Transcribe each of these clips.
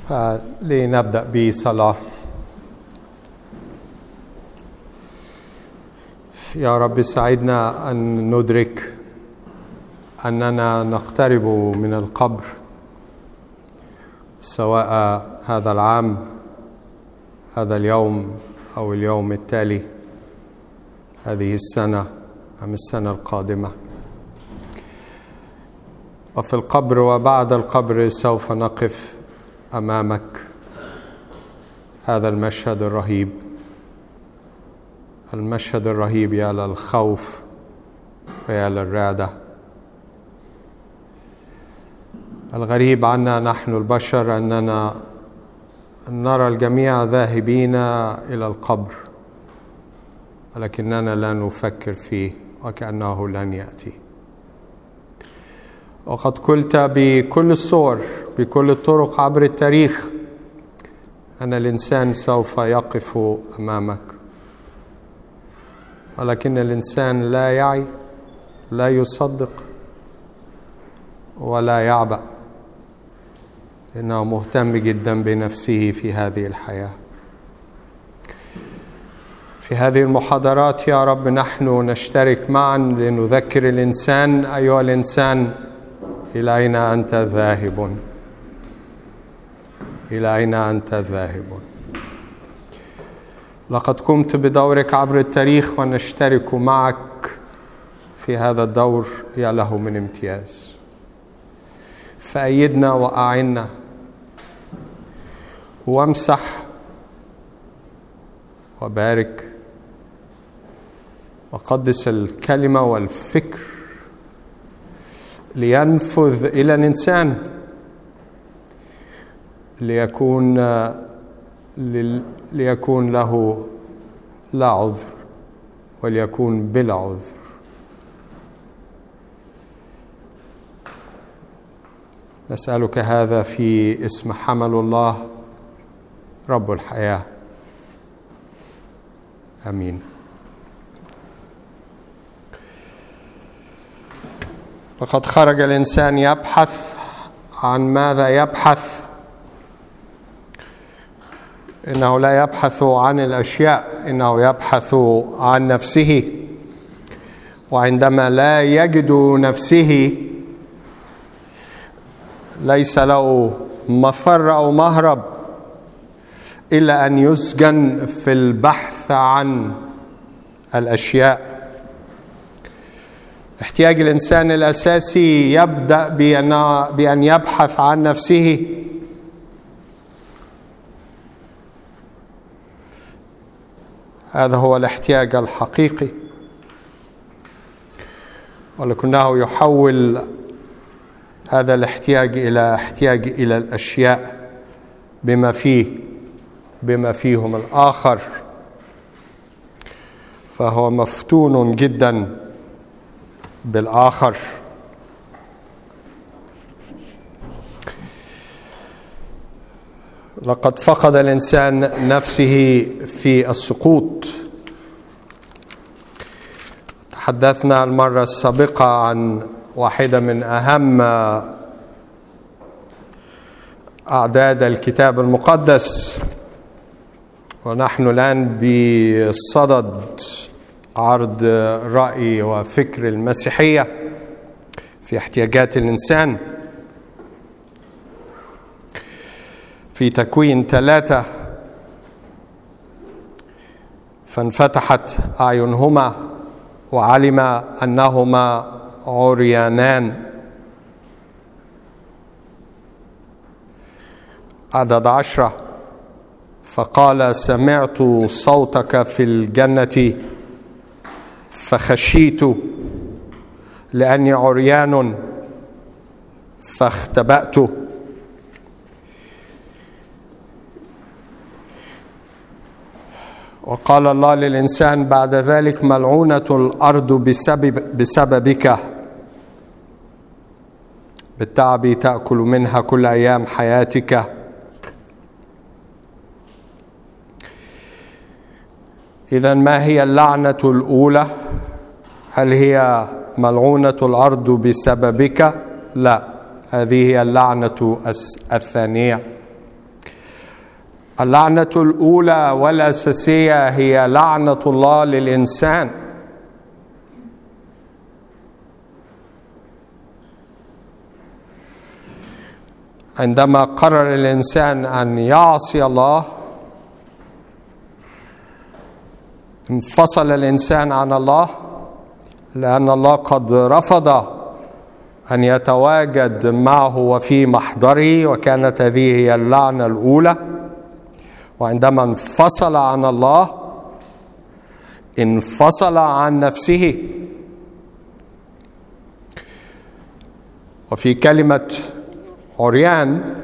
فلنبدأ بصلاة. يا رب ساعدنا أن ندرك أننا نقترب من القبر، سواء هذا العام، هذا اليوم، أو اليوم التالي، هذه السنة أم السنة القادمة. وفي القبر وبعد القبر سوف نقف أمامك. هذا المشهد الرهيب، المشهد الرهيب يا للخوف ويا للرعدة. الغريب عنا نحن البشر أننا نرى الجميع ذاهبين إلى القبر، ولكننا لا نفكر فيه وكأنه لن يأتي. وقد قلت بكل الصور، بكل الطرق عبر التاريخ، أن الإنسان سوف يقف أمامك، ولكن الإنسان لا يعي، لا يصدق، ولا يعبأ، إنه مهتم جدا بنفسه في هذه الحياة. في هذه المحاضرات يا رب نحن نشترك معا لنذكر الإنسان: أيها الإنسان، إلى أين أنت ذاهب؟ إلى أين أنت ذاهب؟ لقد قمت بدورك عبر التاريخ، ونشترك معك في هذا الدور يا له من امتياز. فأيدنا وأعنا، وامسح وبارك وقدس الكلمة والفكر لينفذ إلى الإنسان، ليكون له لا عذر، وليكون بلا عذر. نسألك هذا في اسم حمل الله رب الحياة، آمين. لقد خرج الإنسان يبحث عن ماذا يبحث. إنه لا يبحث عن الأشياء، إنه يبحث عن نفسه. وعندما لا يجد نفسه ليس له مفر أو مهرب إلا أن يسجن في البحث عن الأشياء. احتياج الإنسان الأساسي يبدأ بأن يبحث عن نفسه. هذا هو الاحتياج الحقيقي، ولكنه يحول هذا الاحتياج إلى احتياج إلى الأشياء بما فيهم الآخر، فهو مفتون جدا بالآخر. لقد فقد الإنسان نفسه في السقوط. تحدثنا المرة السابقة عن واحدة من أهم أعداد الكتاب المقدس، ونحن الآن بصدد عرض رأي وفكر المسيحية في احتياجات الإنسان. في تكوين 3: فانفتحت أعينهما وعلم أنهما عريانان. عدد 10: فقال سمعت صوتك في الجنة فخشيت لأني عريان فاختبأت. وقال الله للإنسان بعد ذلك: ملعونة الأرض بسببك، بالتعب تأكل منها كل أيام حياتك. إذن ما هي اللعنة الأولى؟ هل هي ملعونة الأرض بسببك؟ لا، هذه هي اللعنة الثانية. اللعنة الأولى والأساسية هي لعنة الله للإنسان. عندما قرر الإنسان أن يعصي الله، انفصل الإنسان عن الله، لأن الله قد رفض أن يتواجد معه وفي محضره، وكانت هذه هي اللعنة الأولى. وعندما انفصل عن الله انفصل عن نفسه. وفي كلمة عريان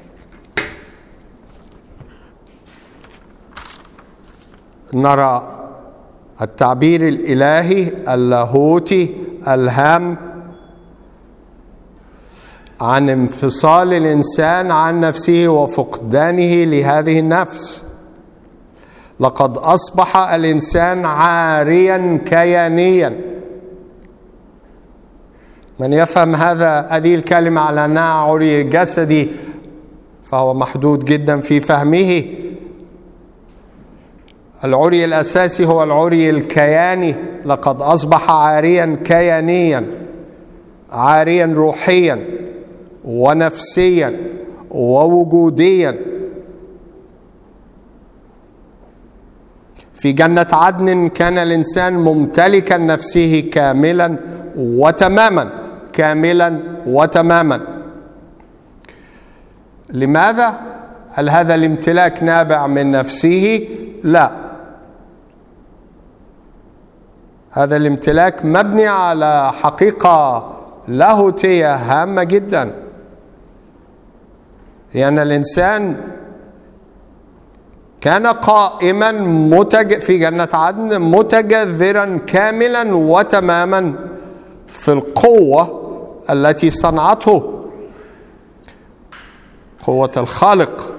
نرى التعبير الإلهي اللاهوتي الهام عن انفصال الإنسان عن نفسه وفقدانه لهذه النفس. لقد أصبح الإنسان عاريا كيانيا. من يفهم هذه الكلمة على أنها عري جسدي فهو محدود جدا في فهمه. العري الأساسي هو العري الكياني. لقد أصبح عاريا كيانيا، عاريا روحيا ونفسيا ووجوديا. في جنة عدن كان الإنسان ممتلكا نفسه كاملا وتماما، كاملا وتماما. لماذا؟ هل هذا الامتلاك نابع من نفسه؟ لا، هذا الامتلاك مبني على حقيقة لاهوتية هامة جدا، لأن الإنسان كان قائما في جنة عدن متجذرا كاملا وتماما في القوة التي صنعته، قوة الخالق.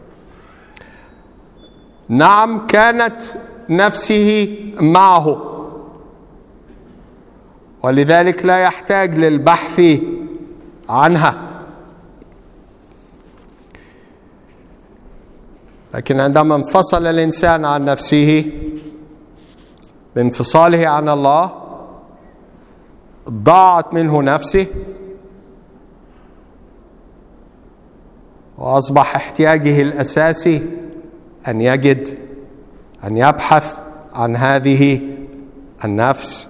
نعم، كانت نفسه معه، ولذلك لا يحتاج للبحث عنها. لكن عندما انفصل الإنسان عن نفسه بانفصاله عن الله ضاعت منه نفسه، وأصبح احتياجه الأساسي أن يجد، أن يبحث عن هذه النفس.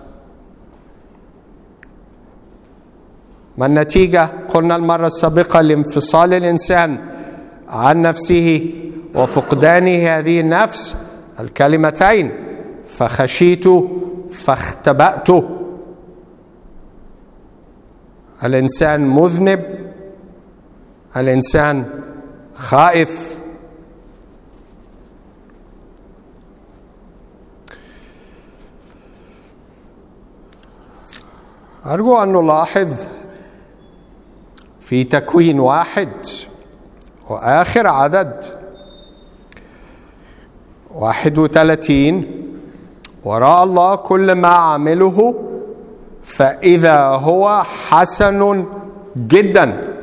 ما النتيجة؟ قلنا المرة السابقة لانفصال الإنسان عن نفسه وفقدانه هذه النفس الكلمتين: فخشيت فاختبأت. الإنسان مذنب، الإنسان خائف. أرجو أن نلاحظ في تكوين 1 وآخر عدد 31: ورأى الله كل ما عمله فإذا هو حسن جدا،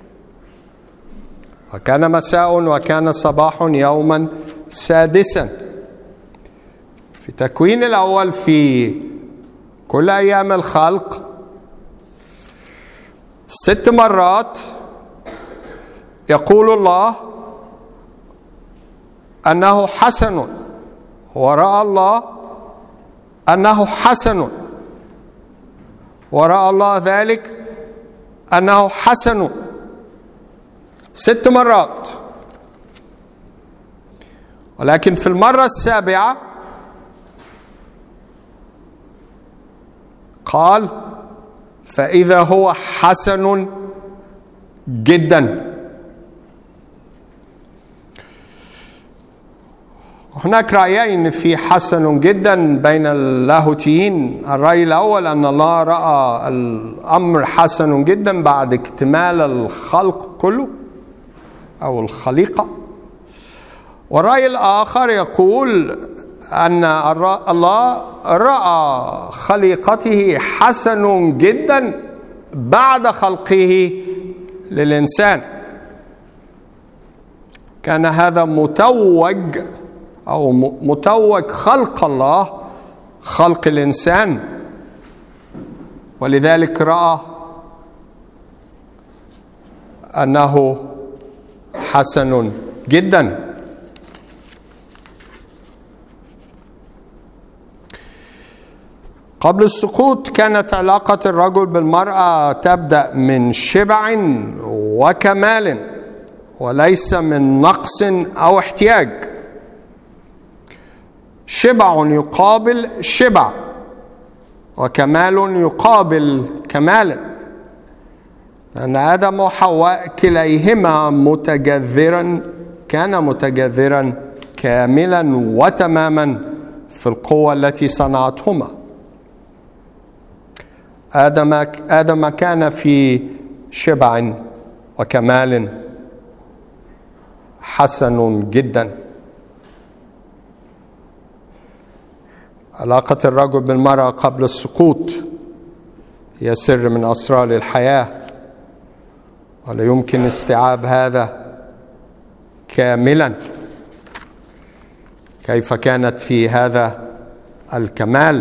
وكان مساء وكان صباح يوما سادسا. في تكوين الأول في كل أيام الخلق 6 مرات يقول الله أنه حسن، ورأى الله أنه حسن، ورأى الله ذلك أنه حسن. 6 مرات. ولكن في المرة السابعة قال فإذا هو حسن جدا. هناك رأيين في حسن جدا بين اللاهوتيين. الرأي الأول أن الله رأى الأمر حسن جدا بعد اكتمال الخلق كله أو الخليقة. والرأي الآخر يقول أن الله رأى خليقته حسن جدا بعد خلقه للإنسان. كان هذا متوج أو متوج خلق الله، خلق الإنسان، ولذلك رأى أنه حسن جدا. قبل السقوط كانت علاقة الرجل بالمرأة تبدأ من شبع وكمال وليس من نقص أو احتياج. شبع يقابل شبع، وكمال يقابل كمال، لأن آدم وحواء كليهما كان متجذرا كاملا وتماما في القوة التي صنعتهما. آدم كان في شبع وكمال حسن جدا. علاقة الرجل بالمرأة قبل السقوط هي سر من أسرار الحياة، ولا يمكن استيعاب هذا كاملا. كيف كانت في هذا الكمال؟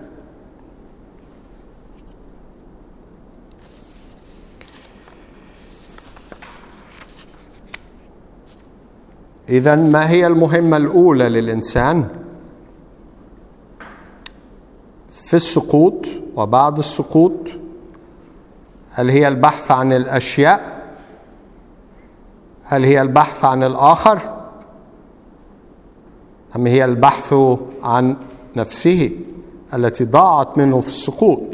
إذن ما هي المهمة الأولى للإنسان في السقوط وبعد السقوط؟ هل هي البحث عن الأشياء؟ هل هي البحث عن الآخر؟ أم هي البحث عن نفسه التي ضاعت منه في السقوط؟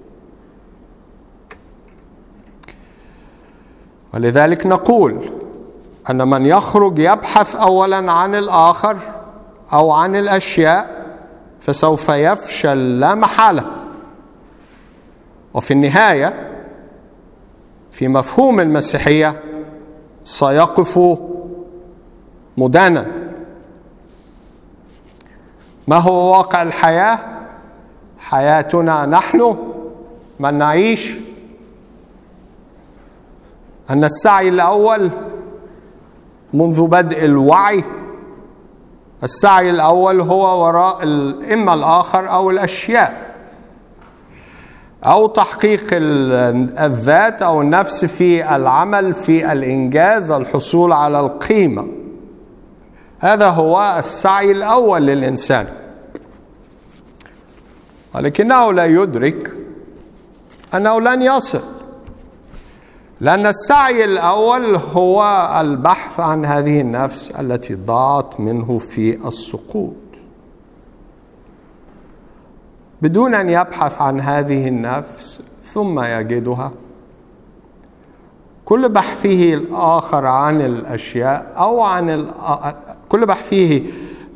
ولذلك نقول أن من يخرج يبحث أولا عن الآخر أو عن الأشياء فسوف يفشل لا محالة، وفي النهاية في مفهوم المسيحية سيقف مدانا. ما هو واقع الحياة؟ حياتنا نحن من نعيش أن السعي الأول منذ بدء الوعي، السعي الأول هو وراء إما الآخر أو الأشياء، أو تحقيق الذات أو النفس في العمل، في الإنجاز، الحصول على القيمة. هذا هو السعي الأول للإنسان، ولكنه لا يدرك أنه لن يصل، لأن السعي الأول هو البحث عن هذه النفس التي ضاعت منه في السقوط. بدون أن يبحث عن هذه النفس ثم يجدها، كل بحثه الآخر عن الأشياء أو عن كل بحثه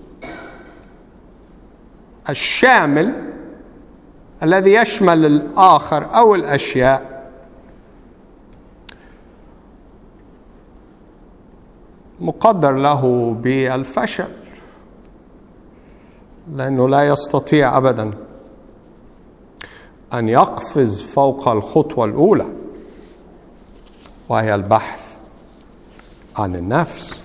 الشامل الذي يشمل الآخر أو الأشياء مقدر له بالفشل، لأنه لا يستطيع أبدا أن يقفز فوق الخطوة الأولى، وهي البحث عن النفس.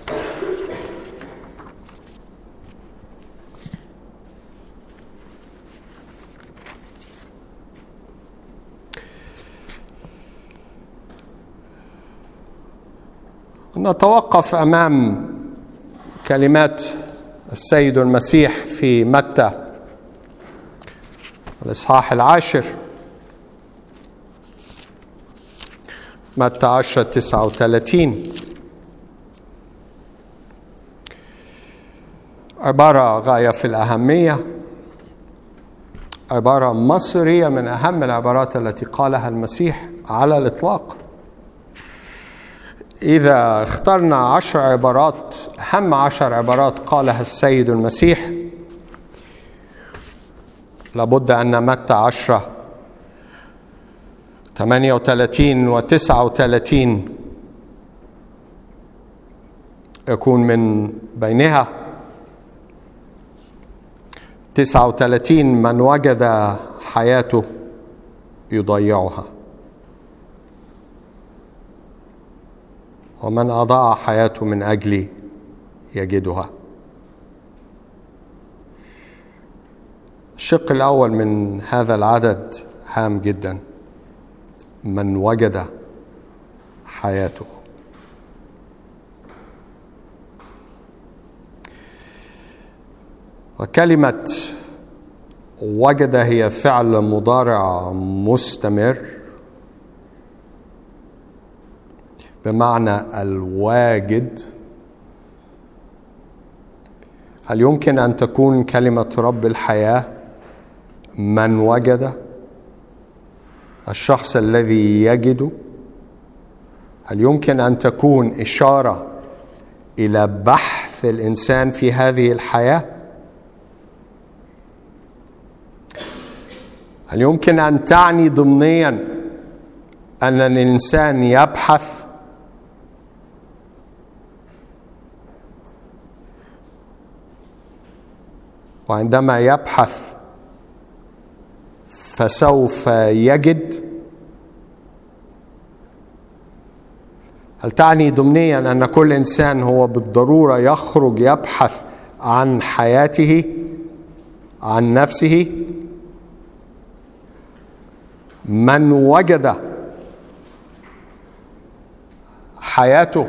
نتوقف أمام كلمات السيد المسيح في متى الإصحاح 10، متى 10:39. عبارة غاية في الأهمية، عبارة مصرية من أهم العبارات التي قالها المسيح على الإطلاق. إذا اخترنا 10 عبارات، أهم 10 عبارات قالها السيد المسيح، لابد أن متى 10:38 و39 يكون من بينها. 39: من وجد حياته يضيعها، ومن أضاع حياته من أجلي يجدها. الشق الأول من هذا العدد هام جدا: من وجد حياته. وكلمة وجد هي فعل مضارع مستمر بمعنى الواجد. هل يمكن أن تكون كلمة رب الحياة من وجد، الشخص الذي يجد؟ هل يمكن أن تكون إشارة إلى بحث الإنسان في هذه الحياة؟ هل يمكن أن تعني ضمنيا أن الإنسان يبحث؟ وعندما يبحث فسوف يجد؟ هل تعني ضمنيا أن كل إنسان هو بالضرورة يخرج يبحث عن حياته، عن نفسه؟ من وجد حياته.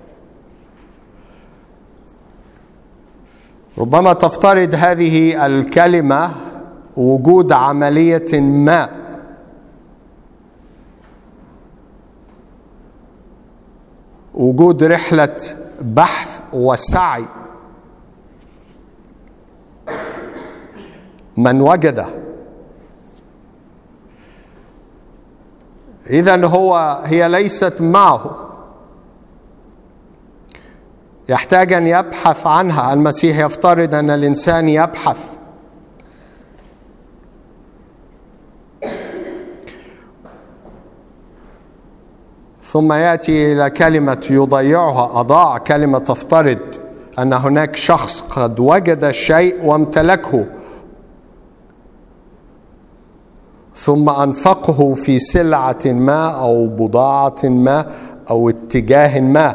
ربما تفترض هذه الكلمة وجود عملية ما، وجود رحلة بحث وسعي. من وجد، إذن هي ليست معه، يحتاج أن يبحث عنها. المسيح يفترض أن الإنسان يبحث. ثم يأتي إلى كلمة يضيعها. أضاع كلمة تفترض أن هناك شخص قد وجد شيء وامتلكه ثم أنفقه في سلعة ما أو بضاعة ما أو اتجاه ما.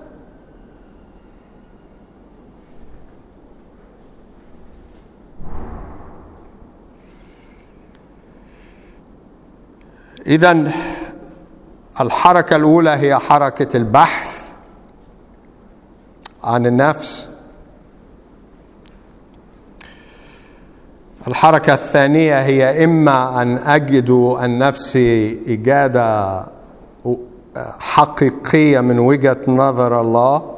إذن الحركة الأولى هي حركة البحث عن النفس. الحركة الثانية هي إما أن أجد النفس إجادة حقيقية من وجهة نظر الله،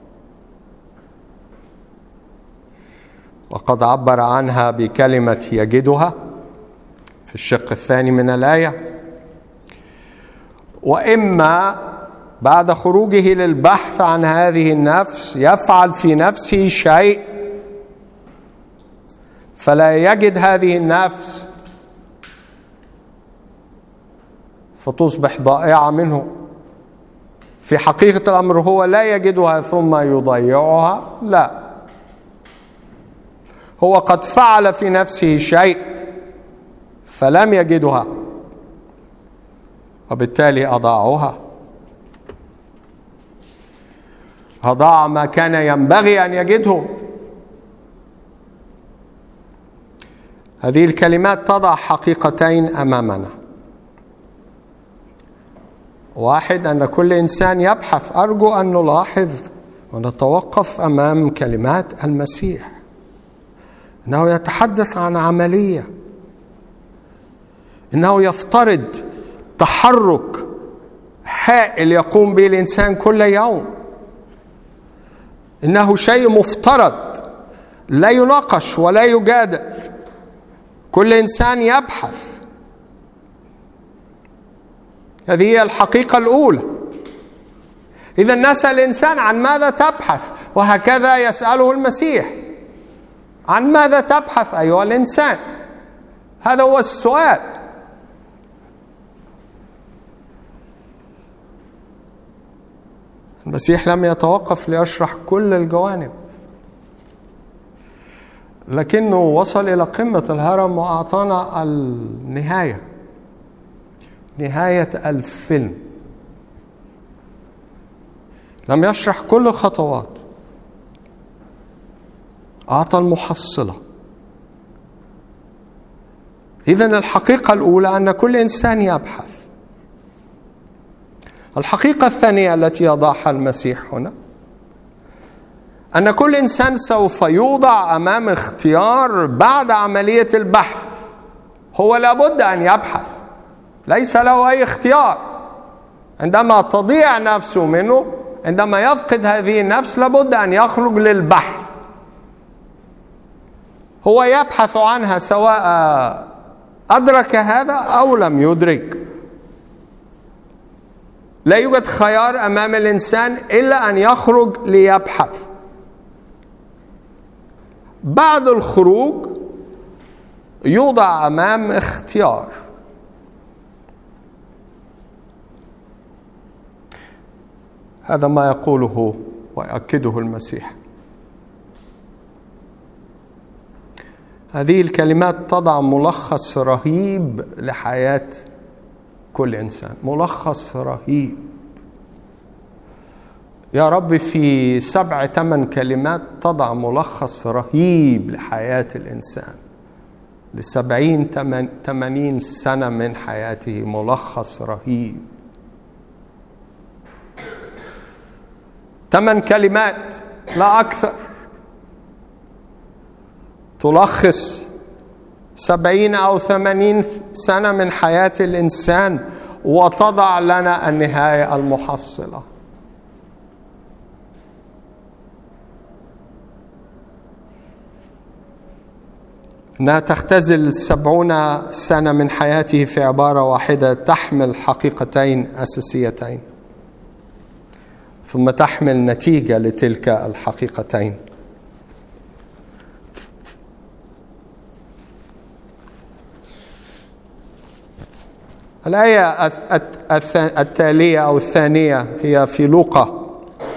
وقد عبر عنها بكلمة يجدها في الشق الثاني من الآية، وإما بعد خروجه للبحث عن هذه النفس يفعل في نفسه شيء فلا يجد هذه النفس فتصبح ضائعة منه. في حقيقة الأمر هو لا يجدها ثم يضيعها، لا، هو قد فعل في نفسه شيء فلم يجدها وبالتالي أضاعها. أضاع ما كان ينبغي أن يجده. هذه الكلمات تضع حقيقتين أمامنا: واحد، أن كل إنسان يبحث. أرجو أن نلاحظ ونتوقف أمام كلمات المسيح، إنه يتحدث عن عملية، إنه يفترض تحرك هائل يقوم به الإنسان كل يوم، إنه شيء مفترض لا يناقش ولا يجادل. كل إنسان يبحث. هذه هي الحقيقة الأولى. إذا نسأل الإنسان: عن ماذا تبحث؟ وهكذا يسأله المسيح: عن ماذا تبحث أيها الإنسان؟ هذا هو السؤال. المسيح لم يتوقف ليشرح كل الجوانب، لكنه وصل إلى قمة الهرم وأعطانا النهاية، نهاية الفيلم. لم يشرح كل الخطوات، أعطى المحصلة. إذن الحقيقة الأولى أن كل إنسان يبحث. الحقيقة الثانية التي يضعها المسيح هنا أن كل إنسان سوف يوضع أمام اختيار بعد عملية البحث. هو لابد أن يبحث، ليس له أي اختيار. عندما تضيع نفسه منه، عندما يفقد هذه النفس، لابد أن يخرج للبحث. هو يبحث عنها سواء أدرك هذا أو لم يدرك. لا يوجد خيار أمام الإنسان إلا أن يخرج ليبحث. بعد الخروج يوضع أمام اختيار. هذا ما يقوله ويؤكده المسيح. هذه الكلمات تضع ملخص رهيب لحياة كل إنسان، ملخص رهيب. يا رب في 7-8 كلمات تضع ملخص رهيب لحياة الإنسان، ل70-80 سنة من حياته، ملخص رهيب. 8 كلمات لا أكثر تلخص 70 أو 80 سنة من حياة الإنسان، وتضع لنا النهاية المحصلة. أنها تختزل 70 سنة من حياته في عبارة واحدة تحمل حقيقتين أساسيتين، ثم تحمل نتيجة لتلك الحقيقتين. الآية التالية أو الثانية هي في لوقا،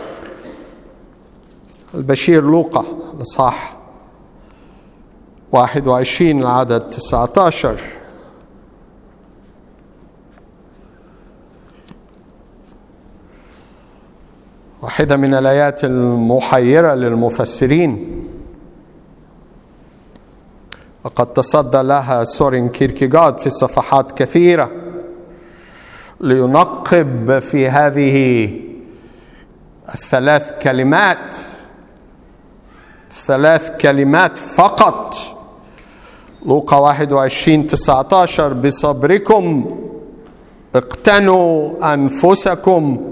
البشير لوقا الإصحاح 21 العدد 19. واحدة من الآيات المحيرة للمفسرين، وقد تصدى لها سورين كيركيغارد في صفحات كثيرة لينقب في هذه 3 كلمات، 3 كلمات فقط. لوقا 21:19: بصبركم اقتنوا أنفسكم.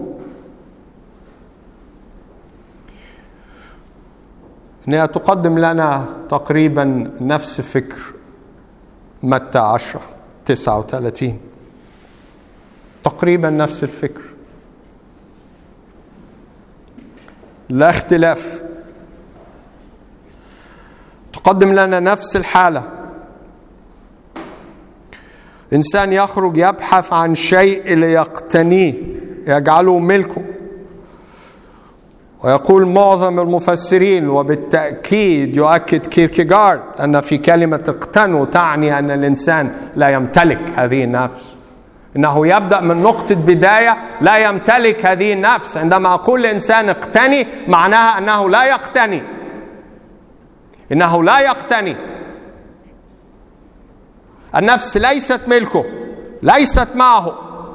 إنها تقدم لنا تقريبا نفس فكر متى 10:39، تقريبا نفس الفكر، لا اختلاف. تقدم لنا نفس الحالة. إنسان يخرج يبحث عن شيء ليقتنيه، يجعله ملكه. ويقول معظم المفسرين، وبالتأكيد يؤكد كيركيغارد، أن في كلمة اقتنوا تعني أن الإنسان لا يمتلك هذه النفس، إنه يبدأ من نقطة بداية لا يمتلك هذه النفس. عندما أقول لإنسان اقتني، معناها أنه لا يقتني، إنه لا يقتني. النفس ليست ملكه، ليست معه.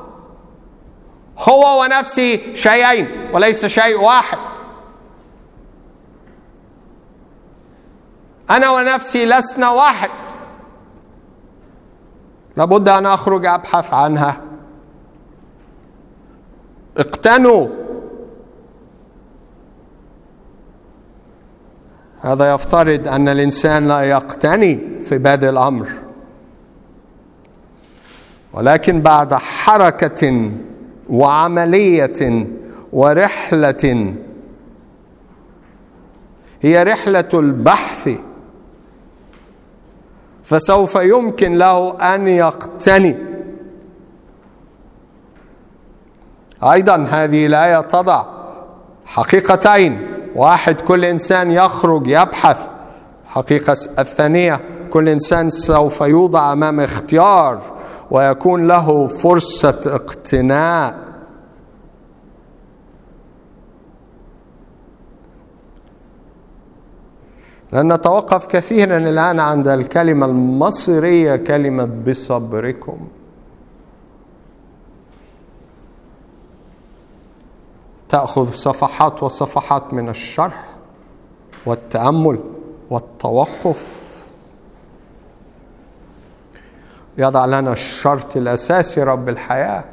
هو ونفسي شيئين وليس شيء واحد. أنا ونفسي لسنا واحد. لابد أن أخرج أبحث عنها. اقتنوا. هذا يفترض أن الإنسان لا يقتني في بادئ الأمر، ولكن بعد حركة وعملية ورحلة، هي رحلة البحث، فسوف يمكن له أن يقتني. أيضا هذه الآية تضع حقيقتين: واحد، كل إنسان يخرج يبحث. الحقيقة الثانية، كل إنسان سوف يوضع أمام اختيار ويكون له فرصة اقتناء. لن نتوقف كثيرا الآن عند الكلمة المصرية، كلمة بصبركم. تأخذ صفحات وصفحات من الشرح والتأمل والتوقف، يضع لنا الشرط الأساسي رب الحياة،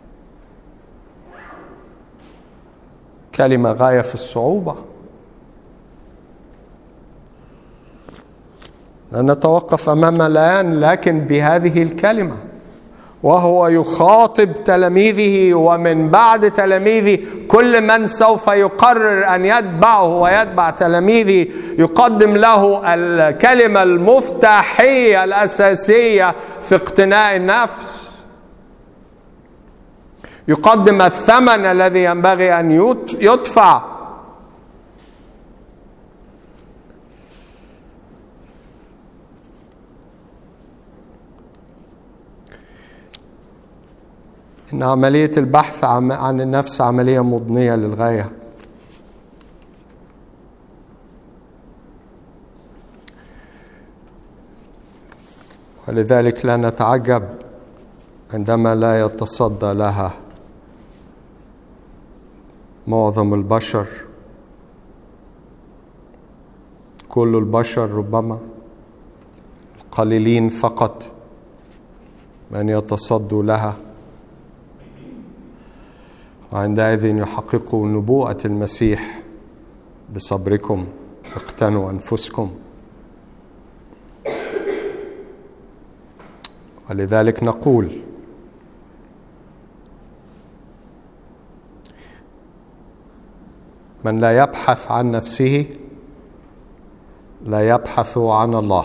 كلمة غاية في الصعوبة. لن نتوقف أمام الآن لكن بهذه الكلمة، وهو يخاطب تلاميذه ومن بعد تلاميذه كل من سوف يقرر أن يتبعه ويتبع تلاميذه، يقدم له الكلمة المفتاحية الأساسية في اقتناء النفس، يقدم الثمن الذي ينبغي أن يدفع. إن عملية البحث عن النفس عملية مضنية للغاية. ولذلك لا نتعجب عندما لا يتصدى لها معظم البشر، كل البشر، ربما القليلين فقط من يتصدوا لها، وعندئذ يحققوا نبوءة المسيح: بصبركم اقتنوا أنفسكم. ولذلك نقول: من لا يبحث عن نفسه لا يبحث عن الله.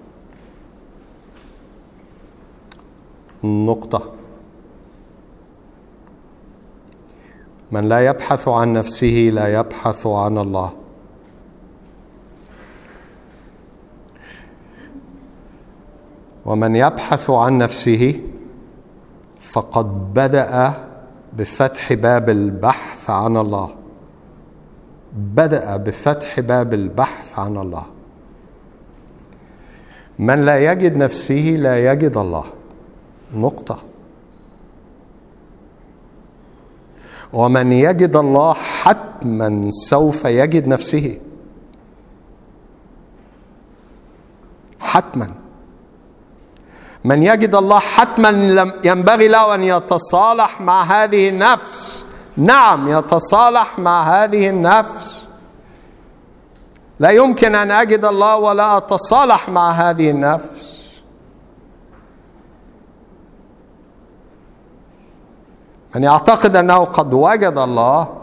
نقطة. من لا يبحث عن نفسه لا يبحث عن الله. ومن يبحث عن نفسه فقد بدأ بفتح باب البحث عن الله. بدأ بفتح باب البحث عن الله. من لا يجد نفسه لا يجد الله. نقطة. ومن يجد الله حتما سوف يجد نفسه، حتما. من يجد الله حتما ينبغي له أن يتصالح مع هذه النفس. نعم، يتصالح مع هذه النفس. لا يمكن أن أجد الله ولا أتصالح مع هذه النفس. من يعتقد أنه قد وجد الله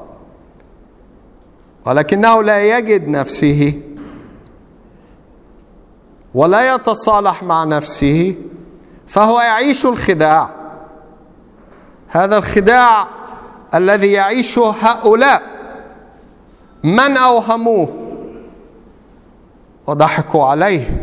ولكنه لا يجد نفسه ولا يتصالح مع نفسه فهو يعيش الخداع. هذا الخداع الذي يعيشه هؤلاء من أوهموه وضحكوا عليه.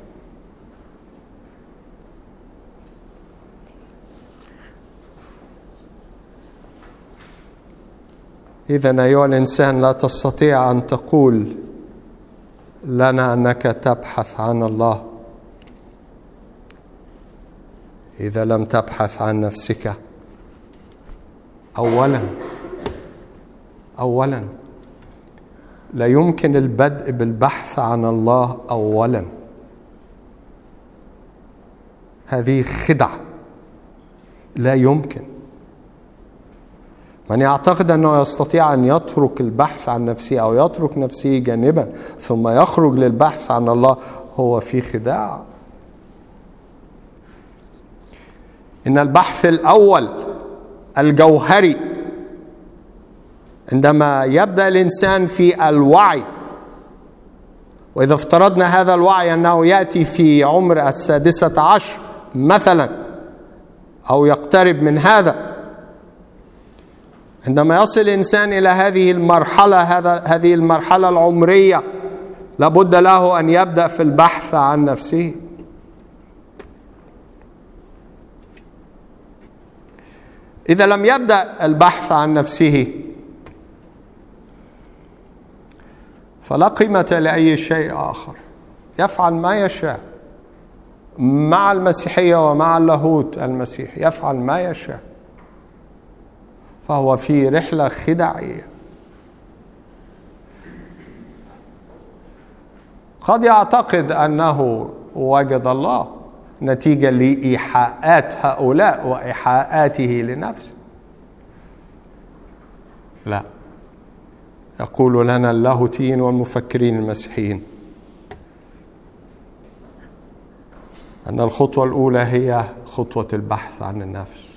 إذن أيها الإنسان، لا تستطيع أن تقول لنا أنك تبحث عن الله إذا لم تبحث عن نفسك. أولا لا يمكن البدء بالبحث عن الله أولا. هذه خدعة، لا يمكن. من يعتقد أنه يستطيع أن يترك البحث عن نفسه أو يترك نفسه جانبا ثم يخرج للبحث عن الله هو في خداع. إن البحث الأول الجوهري عندما يبدأ الإنسان في الوعي، وإذا افترضنا هذا الوعي أنه يأتي في عمر 16 مثلا أو يقترب من هذا، عندما يصل الإنسان إلى هذه المرحلة العمرية لابد له أن يبدأ في البحث عن نفسه. إذا لم يبدأ البحث عن نفسه فلا قيمة لأي شيء آخر، يفعل ما يشاء مع المسيحية ومع اللاهوت المسيحي، يفعل ما يشاء. فهو في رحلة خداعية. قد يعتقد أنه وجد الله نتيجة لإيحاءات هؤلاء وإيحاءاته لنفسه. لا، يقول لنا اللاهوتيين والمفكرين المسيحيين أن الخطوة الأولى هي خطوة البحث عن النفس،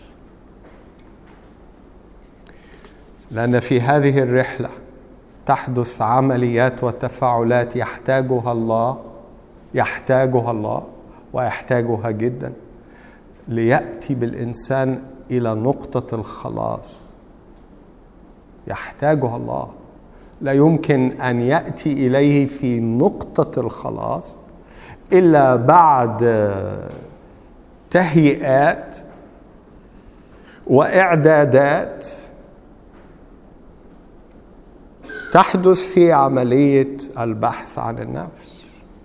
لأن في هذه الرحلة تحدث عمليات وتفاعلات يحتاجها الله ويحتاجها جدا ليأتي بالإنسان إلى نقطة الخلاص. يحتاجها الله، لا يمكن أن يأتي إليه في نقطة الخلاص إلا بعد تهيئات وإعدادات تحدث في عملية البحث عن النفس.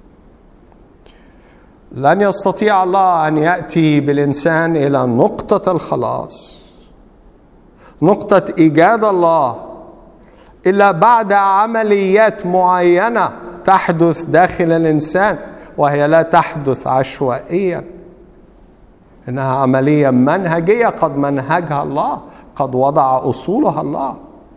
لن يستطيع الله أن يأتي بالإنسان إلى نقطة الخلاص، نقطة إيجاد الله، إلا بعد عمليات معينة تحدث داخل الإنسان، وهي لا تحدث عشوائيا، إنها عملية منهجية قد منهجها الله، قد وضع أصولها الله.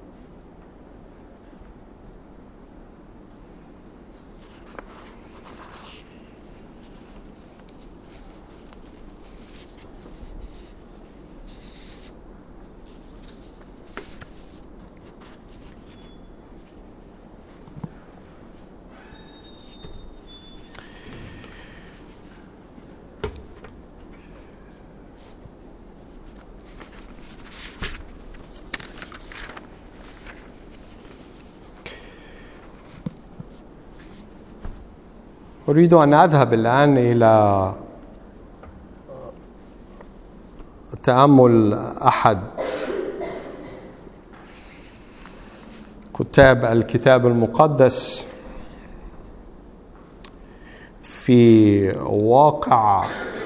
أريد أن أذهب الآن إلى تأمل أحد كتاب الكتاب المقدس في واقع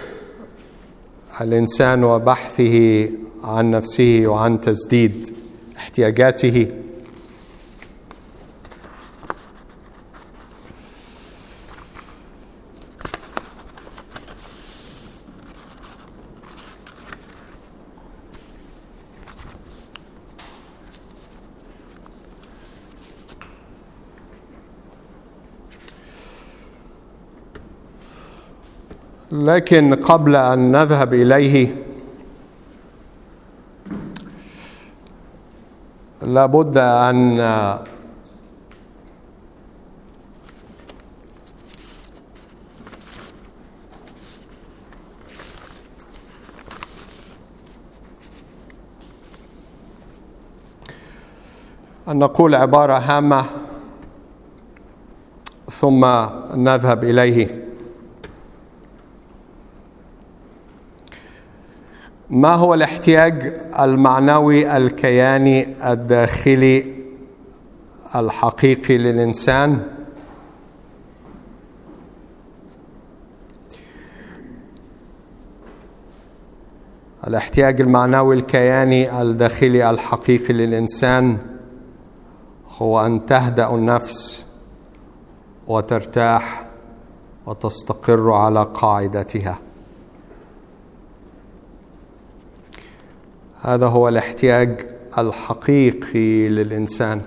الإنسان وبحثه عن نفسه وعن تسديد احتياجاته. لكن قبل أن نذهب إليه لابد أن نقول عبارة هامة ثم نذهب إليه. ما هو الاحتياج المعنوي الكياني الداخلي الحقيقي للإنسان؟ الاحتياج المعنوي الكياني الداخلي الحقيقي للإنسان هو أن تهدأ النفس وترتاح وتستقر على قاعدتها. هذا هو الاحتياج الحقيقي للإنسان.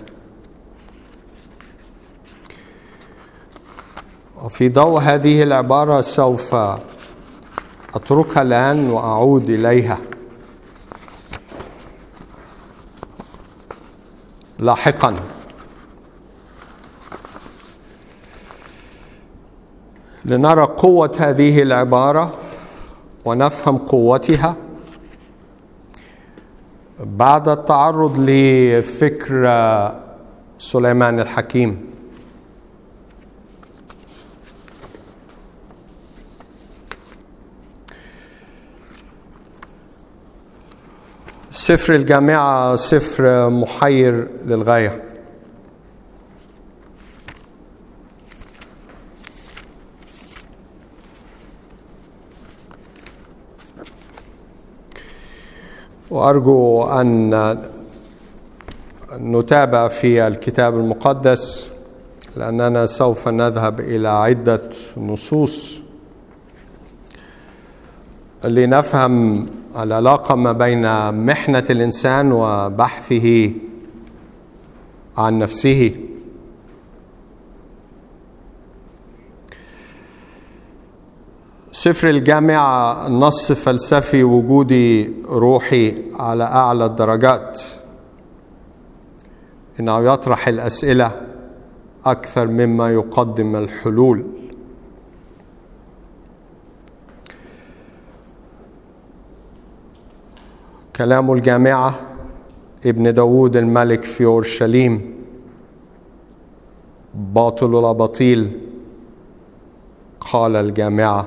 وفي ضوء هذه العبارة سوف أتركها الآن وأعود إليها لاحقا. لنرى قوة هذه العبارة ونفهم قوتها بعد التعرض لفكر سليمان الحكيم. سفر الجامعة سفر محير للغاية. وأرجو أن نتابع في الكتاب المقدس، لأننا سوف نذهب إلى عدة نصوص لنفهم العلاقة ما بين محنة الإنسان وبحثه عن نفسه. سفر الجامعة نص فلسفي وجودي روحي على أعلى الدرجات، إنه يطرح الأسئلة أكثر مما يقدم الحلول. كلام الجامعة ابن داود الملك في أورشليم: باطل الأباطيل قال الجامعة.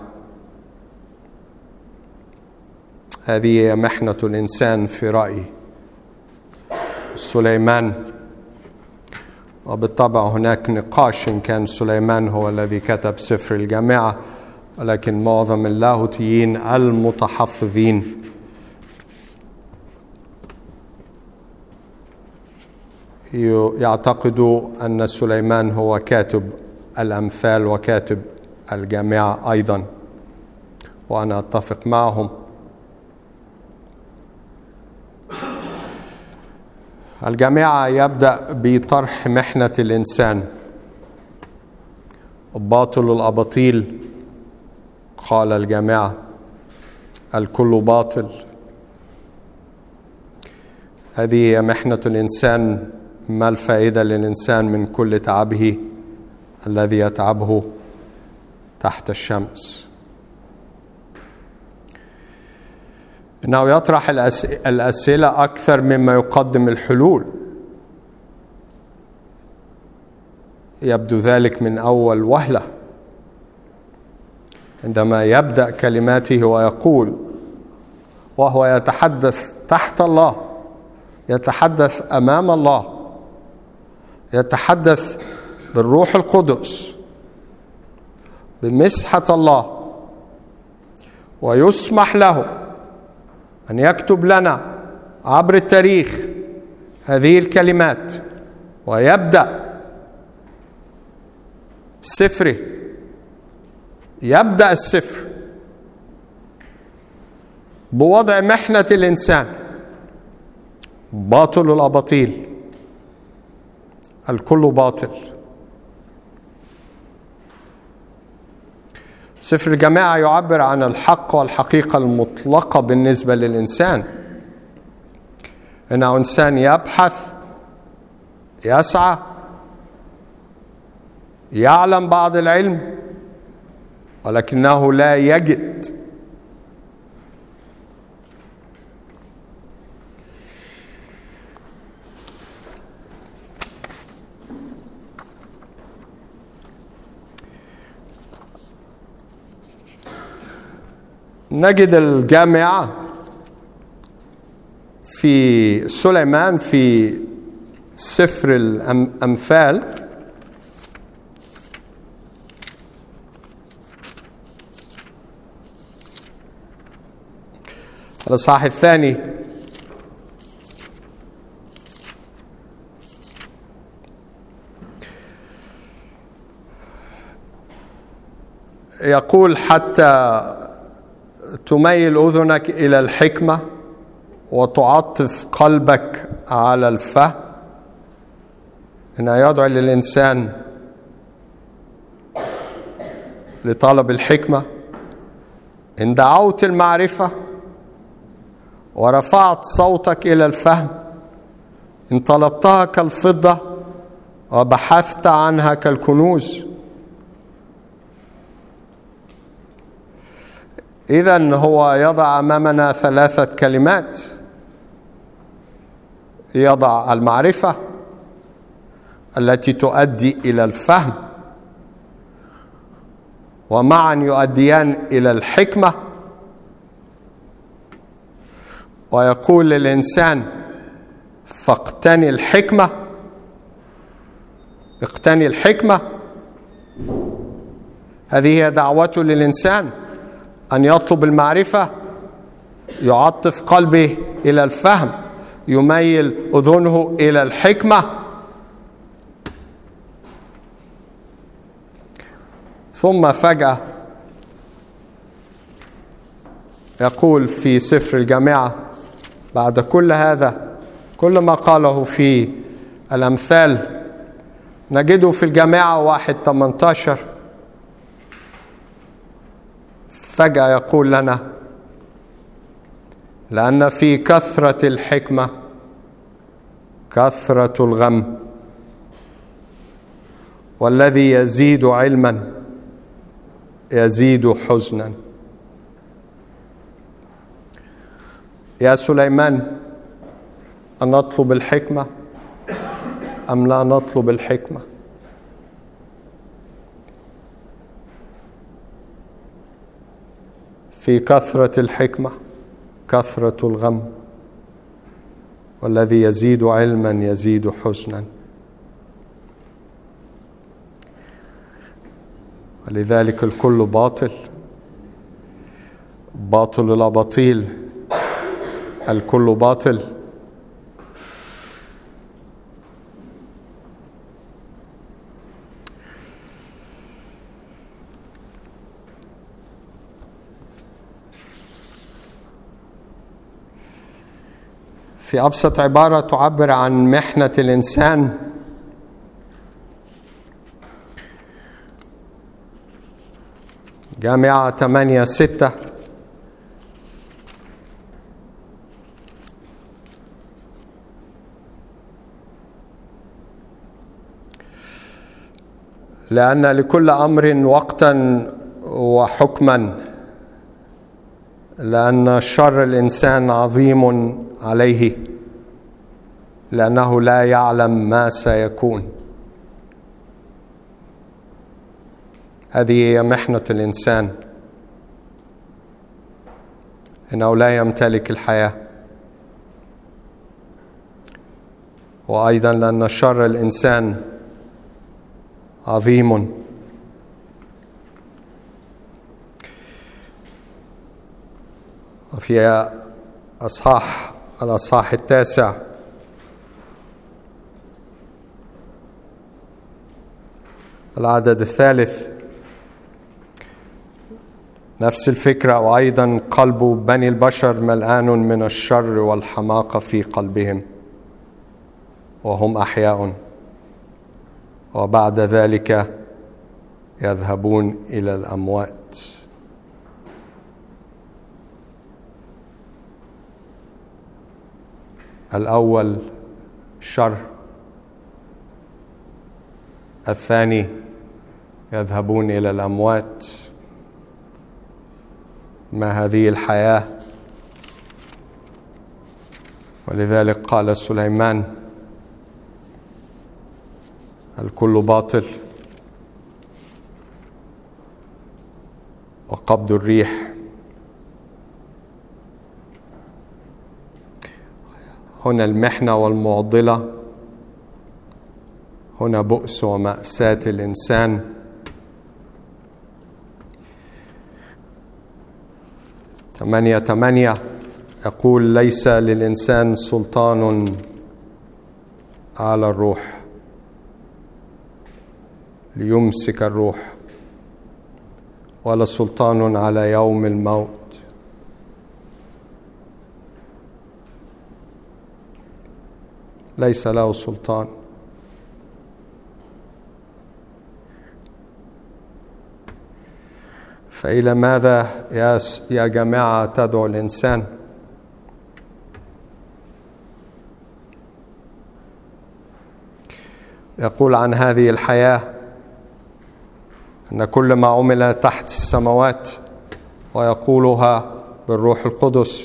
هذه هي محنة الإنسان في رأي سليمان، وبالطبع هناك نقاش إن كان سليمان هو الذي كتب سفر الجامعة، ولكن معظم اللاهوتيين المتحفظين يعتقدوا أن سليمان هو كاتب الأمثال وكاتب الجامعة أيضا، وأنا أتفق معهم. الجامعة يبدأ بطرح محنة الإنسان: باطل الأباطيل قال الجامعة، الكل باطل. هذه هي محنة الإنسان. ما الفائدة للإنسان من كل تعبه الذي يتعبه تحت الشمس؟ إنه يطرح الأسئلة أكثر مما يقدم الحلول. يبدو ذلك من أول وهلة عندما يبدأ كلماته ويقول، وهو يتحدث تحت الله، يتحدث أمام الله، يتحدث بالروح القدس بمسحة الله، ويسمح له أن يكتب لنا عبر التاريخ هذه الكلمات، ويبدأ سفره، يبدأ السفر بوضع محنة الإنسان: باطل الأباطيل، الكل باطل. سفر الجامعة يعبر عن الحق والحقيقة المطلقة بالنسبة للإنسان، إنه إنسان يبحث، يسعى، يعلم بعض العلم، ولكنه لا يجد. نجد الجامعة في سليمان في سفر الأمثال الإصحاح الثاني، يقول: حتى تميل أذنك إلى الحكمة وتعطف قلبك على الفهم. إنه يدعو للإنسان لطلب الحكمة. إن دعوت المعرفة ورفعت صوتك إلى الفهم، إن طلبتها كالفضة وبحثت عنها كالكنوز. إذن هو يضع أمامنا ثلاثة كلمات: يضع المعرفة التي تؤدي إلى الفهم، ومعا يؤديان إلى الحكمة، ويقول للإنسان: فاقتني الحكمة، اقتني الحكمة. هذه هي دعوته للإنسان، أن يطلب المعرفة يعطف قلبه إلى الفهم، يميل أذنه إلى الحكمة. ثم فجأة يقول في سفر الجامعة بعد كل هذا، كل ما قاله في الأمثال نجده في الجامعة 1:18، فجأة يقول لنا: لأن في كثرة الحكمة كثرة الغم، والذي يزيد علما يزيد حزنا. يا سليمان، أن نطلب الحكمة أم لا نطلب الحكمة؟ في كثرة الحكمة كثرة الغم، والذي يزيد علما يزيد حزنا. ولذلك الكل باطل، باطل لا بطيل، الكل باطل. في أبسط عبارة تعبر عن محنة الإنسان، جامعة 8:6: لأن لكل أمر وقتا وحكما، لأن شر الإنسان عظيم عليه، لأنه لا يعلم ما سيكون. هذه هي محنة الإنسان، إنه لا يمتلك الحياة. وأيضا لأن شر الإنسان عظيم. وفي الأصحاح 9 العدد 3 نفس الفكرة: وأيضا قلب بني البشر ملآن من الشر والحماقة في قلبهم، وهم أحياء، وبعد ذلك يذهبون إلى الأموات. الأول شر، الثاني يذهبون إلى الأموات. ما هذه الحياة؟ ولذلك قال سليمان: الكل باطل، وقبض الريح. هنا المحنة والمعضلة، هنا بؤس ومأساة الإنسان. ثمانية يقول: ليس للإنسان سلطان على الروح ليمسك الروح، ولا سلطان على يوم الموت. ليس له سلطان. فإلى ماذا يا جماعة تدعو الإنسان؟ يقول عن هذه الحياة أن كل ما عمل تحت السماوات، ويقولها بالروح القدس،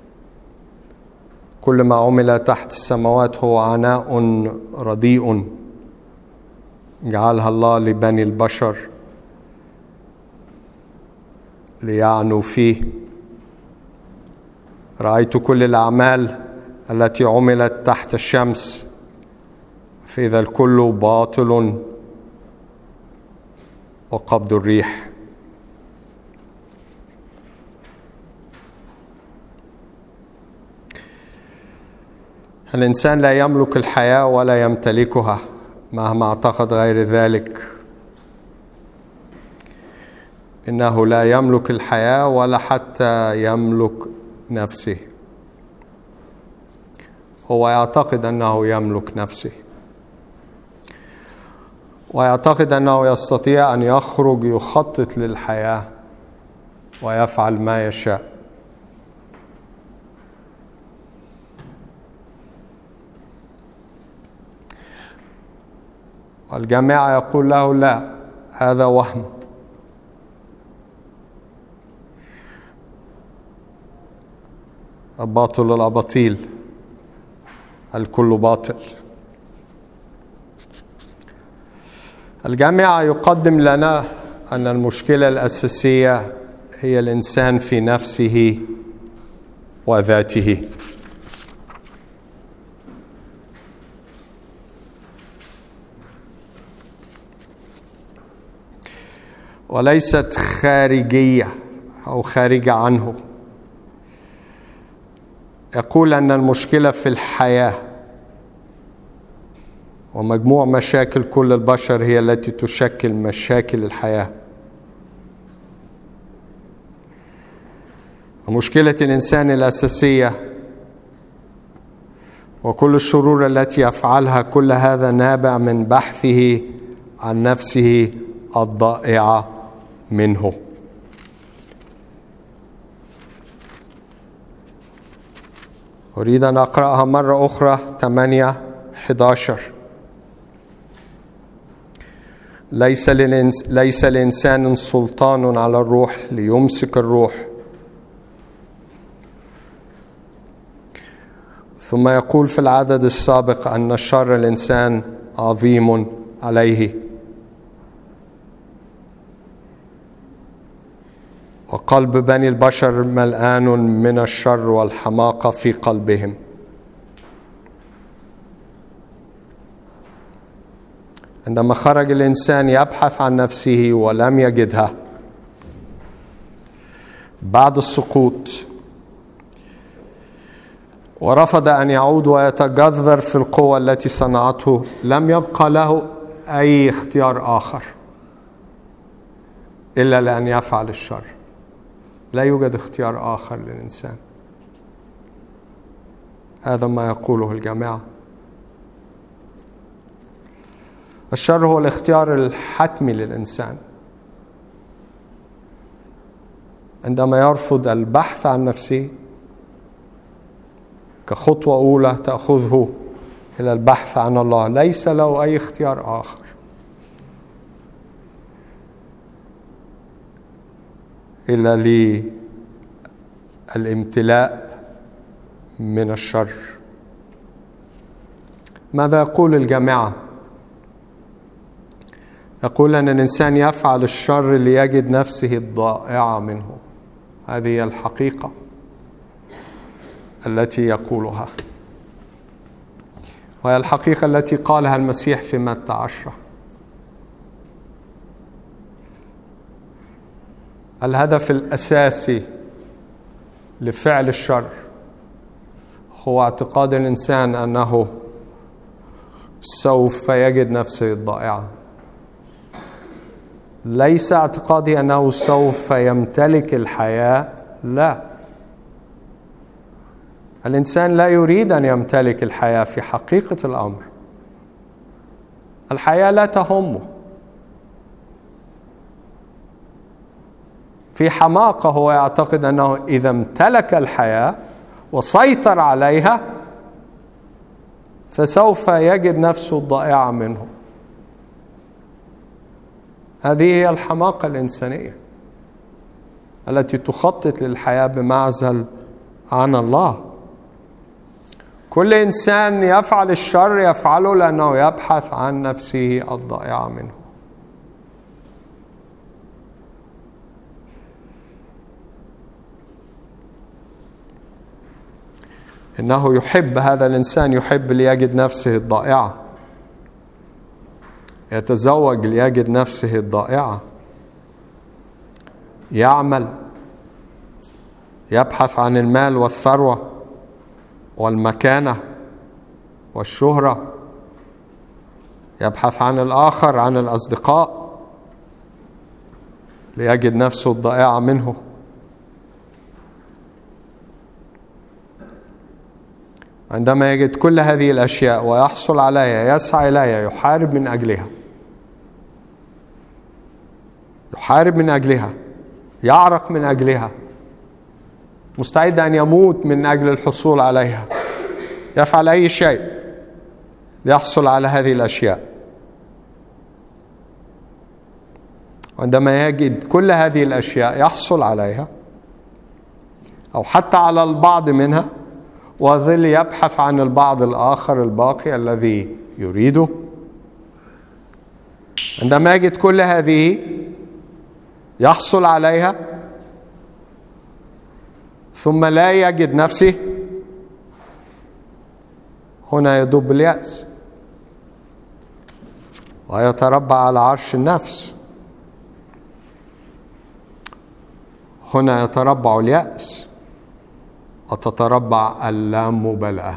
كل ما عمل تحت السماوات هو عناء رديء جعلها الله لبني البشر ليعنوا فيه. رأيت كل الأعمال التي عملت تحت الشمس، فإذا الكل باطل وقبض الريح. الإنسان لا يملك الحياة ولا يمتلكها مهما اعتقد غير ذلك. إنه لا يملك الحياة ولا حتى يملك نفسه. هو يعتقد أنه يملك نفسه، ويعتقد أنه يستطيع أن يخرج يخطط للحياة ويفعل ما يشاء. والجماعة يقول له لا، هذا وهم. الباطل الأباطيل، الكل باطل. الجامعة يقدم لنا أن المشكلة الأساسية هي الإنسان في نفسه وذاته. وليست خارجية أو خارجة عنه. يقول أن المشكلة في الحياة، ومجموع مشاكل كل البشر هي التي تشكل مشاكل الحياة. ومشكلة الإنسان الأساسية وكل الشرور التي يفعلها، كل هذا نابع من بحثه عن نفسه الضائعة منه. أريد أن أقرأها مرة أخرى، 8:11. ليس لإنسان سلطان على الروح ليمسك الروح. ثم يقول في العدد السابق أن شر الإنسان عظيم عليه، وقلب بني البشر ملآن من الشر والحماقة في قلبهم. عندما خرج الإنسان يبحث عن نفسه ولم يجدها بعد السقوط، ورفض أن يعود ويتجذر في القوة التي صنعته، لم يبقى له أي اختيار آخر إلا لأن يفعل الشر. لا يوجد اختيار آخر للإنسان. هذا ما يقوله الجماعة. الشر هو الاختيار الحتمي للإنسان. عندما يرفض البحث عن نفسه كخطوة أولى تأخذه إلى البحث عن الله، ليس له أي اختيار آخر إلا للامتلاء من الشر. ماذا يقول الجماعة؟ يقول أن الإنسان يفعل الشر ليجد نفسه الضائعة منه. هذه هي الحقيقة التي يقولها، وهي الحقيقة التي قالها المسيح في متى 10. الهدف الأساسي لفعل الشر هو اعتقاد الإنسان أنه سوف يجد نفسه الضائعة. ليس اعتقادي أنه سوف يمتلك الحياة، لا. الإنسان لا يريد أن يمتلك الحياة في حقيقة الأمر. الحياة لا تهمه. في حماقة هو يعتقد أنه إذا امتلك الحياة وسيطر عليها فسوف يجد نفسه الضائعة منه. هذه هي الحماقة الإنسانية التي تخطط للحياة بمعزل عن الله. كل إنسان يفعل الشر يفعله لأنه يبحث عن نفسه الضائعة منه. إنه يحب، هذا الإنسان يحب ليجد نفسه الضائعة، يتزوج ليجد نفسه الضائعة، يعمل، يبحث عن المال والثروة والمكانة والشهرة، يبحث عن الآخر، عن الأصدقاء، ليجد نفسه الضائعة منه. عندما يجد كل هذه الأشياء ويحصل عليها يسعى إليها، يحارب من أجلها، يحارب من أجلها، يعرق من أجلها، مستعد أن يموت من أجل الحصول عليها، يفعل أي شيء ليحصل على هذه الأشياء. وعندما يجد كل هذه الأشياء يحصل عليها أو حتى على البعض منها، وظل يبحث عن البعض الآخر الباقي الذي يريده. عندما يجد كل هذه يحصل عليها ثم لا يجد نفسه، هنا يدب اليأس ويتربع على عرش النفس. هنا يتربع اليأس وتتربع اللامبالاة.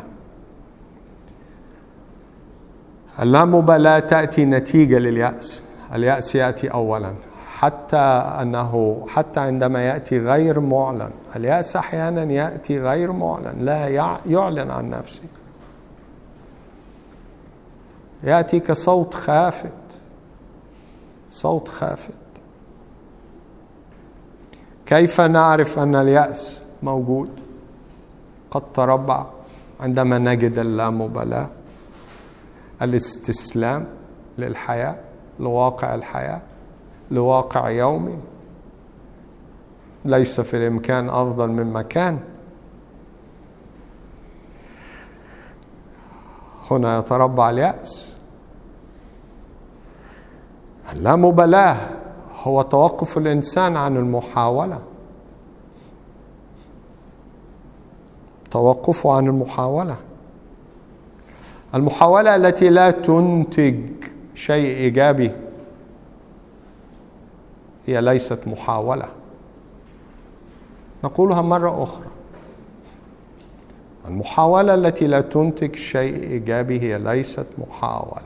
اللامبالاة تأتي نتيجة لليأس. اليأس يأتي أولا، حتى عندما يأتي غير معلن. اليأس أحيانا يأتي غير معلن، لا يعلن عن نفسه، يأتي كصوت خافت، صوت خافت. كيف نعرف أن اليأس موجود قد تربع؟ عندما نجد اللامبالاة، الاستسلام للحياة، لواقع الحياة، لواقع يومي، ليس في الإمكان أفضل مما كان. هنا يتربع اليأس. اللامبالاة هو توقف الإنسان عن المحاولة، توقفه عن المحاولة التي لا تنتج شيء إيجابي هي ليست محاولة. نقولها مرة أخرى، المحاولة التي لا تنتج شيء إيجابي هي ليست محاولة.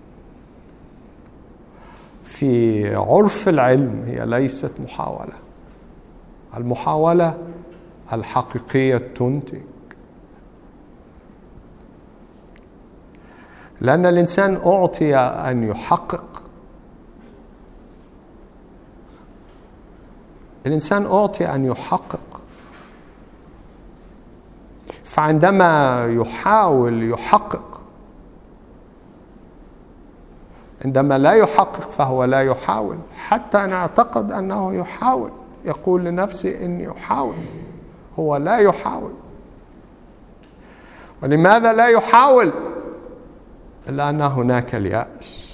في عرف العلم هي ليست محاولة. المحاولة الحقيقية تنتج، لأن الإنسان أعطي أن يحقق. الإنسان أعطي أن يحقق، فعندما يحاول يحقق، عندما لا يحقق فهو لا يحاول. حتى أنا أعتقد أنه يحاول، يقول لنفسه إني يحاول، هو لا يحاول. ولماذا لا يحاول؟ لأن هناك اليأس.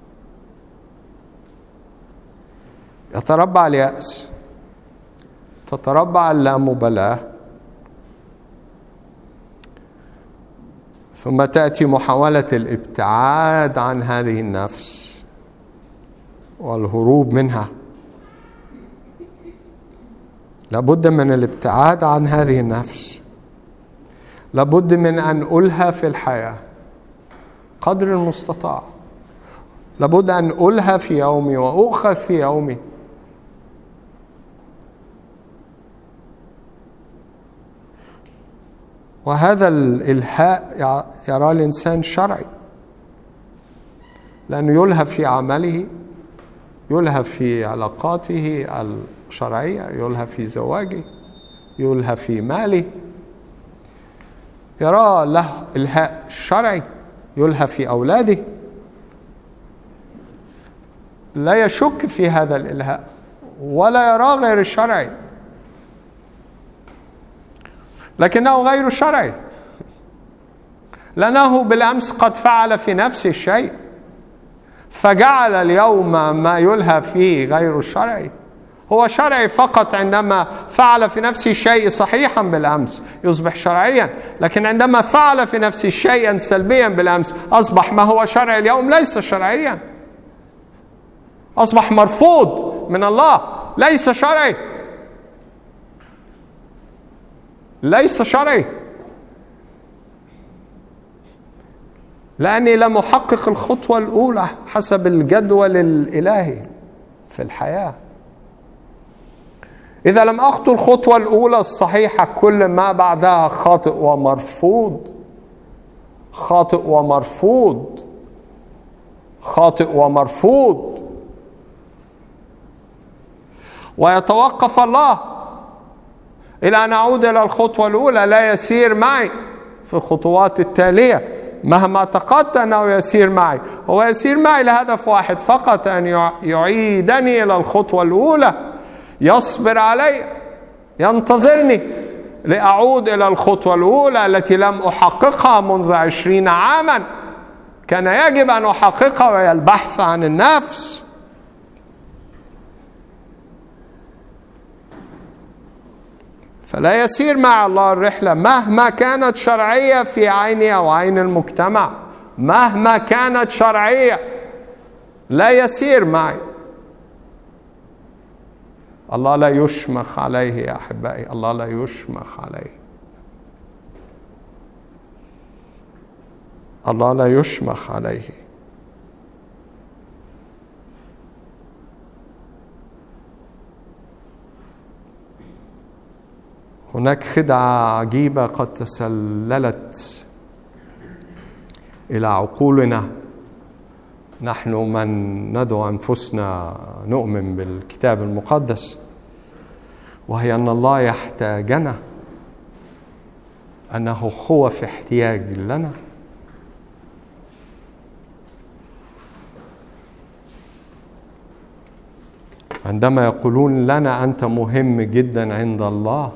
يتربع اليأس، تتربع اللامبالاة، ثم تأتي محاولة الابتعاد عن هذه النفس والهروب منها. لابد من الابتعاد عن هذه النفس، لابد من أن ألهى في الحياة قدر المستطاع، لابد أن ألهى في يومي وأؤخذ في يومي. وهذا الإلهاء يرى الإنسان شرعي، لأنه يلهى في عمله، يلهى في علاقاته الشرعية، يلهى في زواجه، يلهى في ماله، يرى له إلهاء شرعي، يلهى في أولاده، لا يشك في هذا الإلهاء ولا يرى غير الشرعي، لكنه غير شرعي، لأنه بالأمس قد فعل في نفسه الشيء فجعل اليوم ما يلهى فيه غير الشرعي. هو شرعي فقط عندما فعل في نفسه شيء صحيحا بالأمس يصبح شرعيا، لكن عندما فعل في نفسه شيئا سلبيا بالأمس أصبح ما هو شرعي اليوم ليس شرعيا، أصبح مرفوض من الله، ليس شرعي، ليس شرعي. لأني لم أحقق الخطوة الأولى حسب الجدول الإلهي في الحياة. إذا لم أخطو الخطوة الأولى الصحيحة، كل ما بعدها خاطئ ومرفوض، خاطئ ومرفوض، خاطئ ومرفوض. ويتوقف الله إلى أن أعود إلى الخطوة الأولى، لا يسير معي في الخطوات التالية مهما اعتقدت أنه يسير معي. هو يسير معي لهدف واحد فقط، أن يعيدني إلى الخطوة الأولى، يصبر علي، ينتظرني لأعود إلى الخطوة الأولى التي لم أحققها منذ 20 عاما كان يجب أن أحققها، وهي البحث عن النفس. فلا يسير مع الله الرحلة مهما كانت شرعية في عيني أو عين المجتمع، مهما كانت شرعية لا يسير معي. الله لا يشمخ عليه يا أحبائي، الله لا يشمخ عليه، الله لا يشمخ عليه. هناك خدعة عجيبة قد تسللت إلى عقولنا نحن من ندعو أنفسنا نؤمن بالكتاب المقدس، وهي أن الله يحتاجنا، أنه هو في احتياج لنا. عندما يقولون لنا أنت مهم جدا عند الله،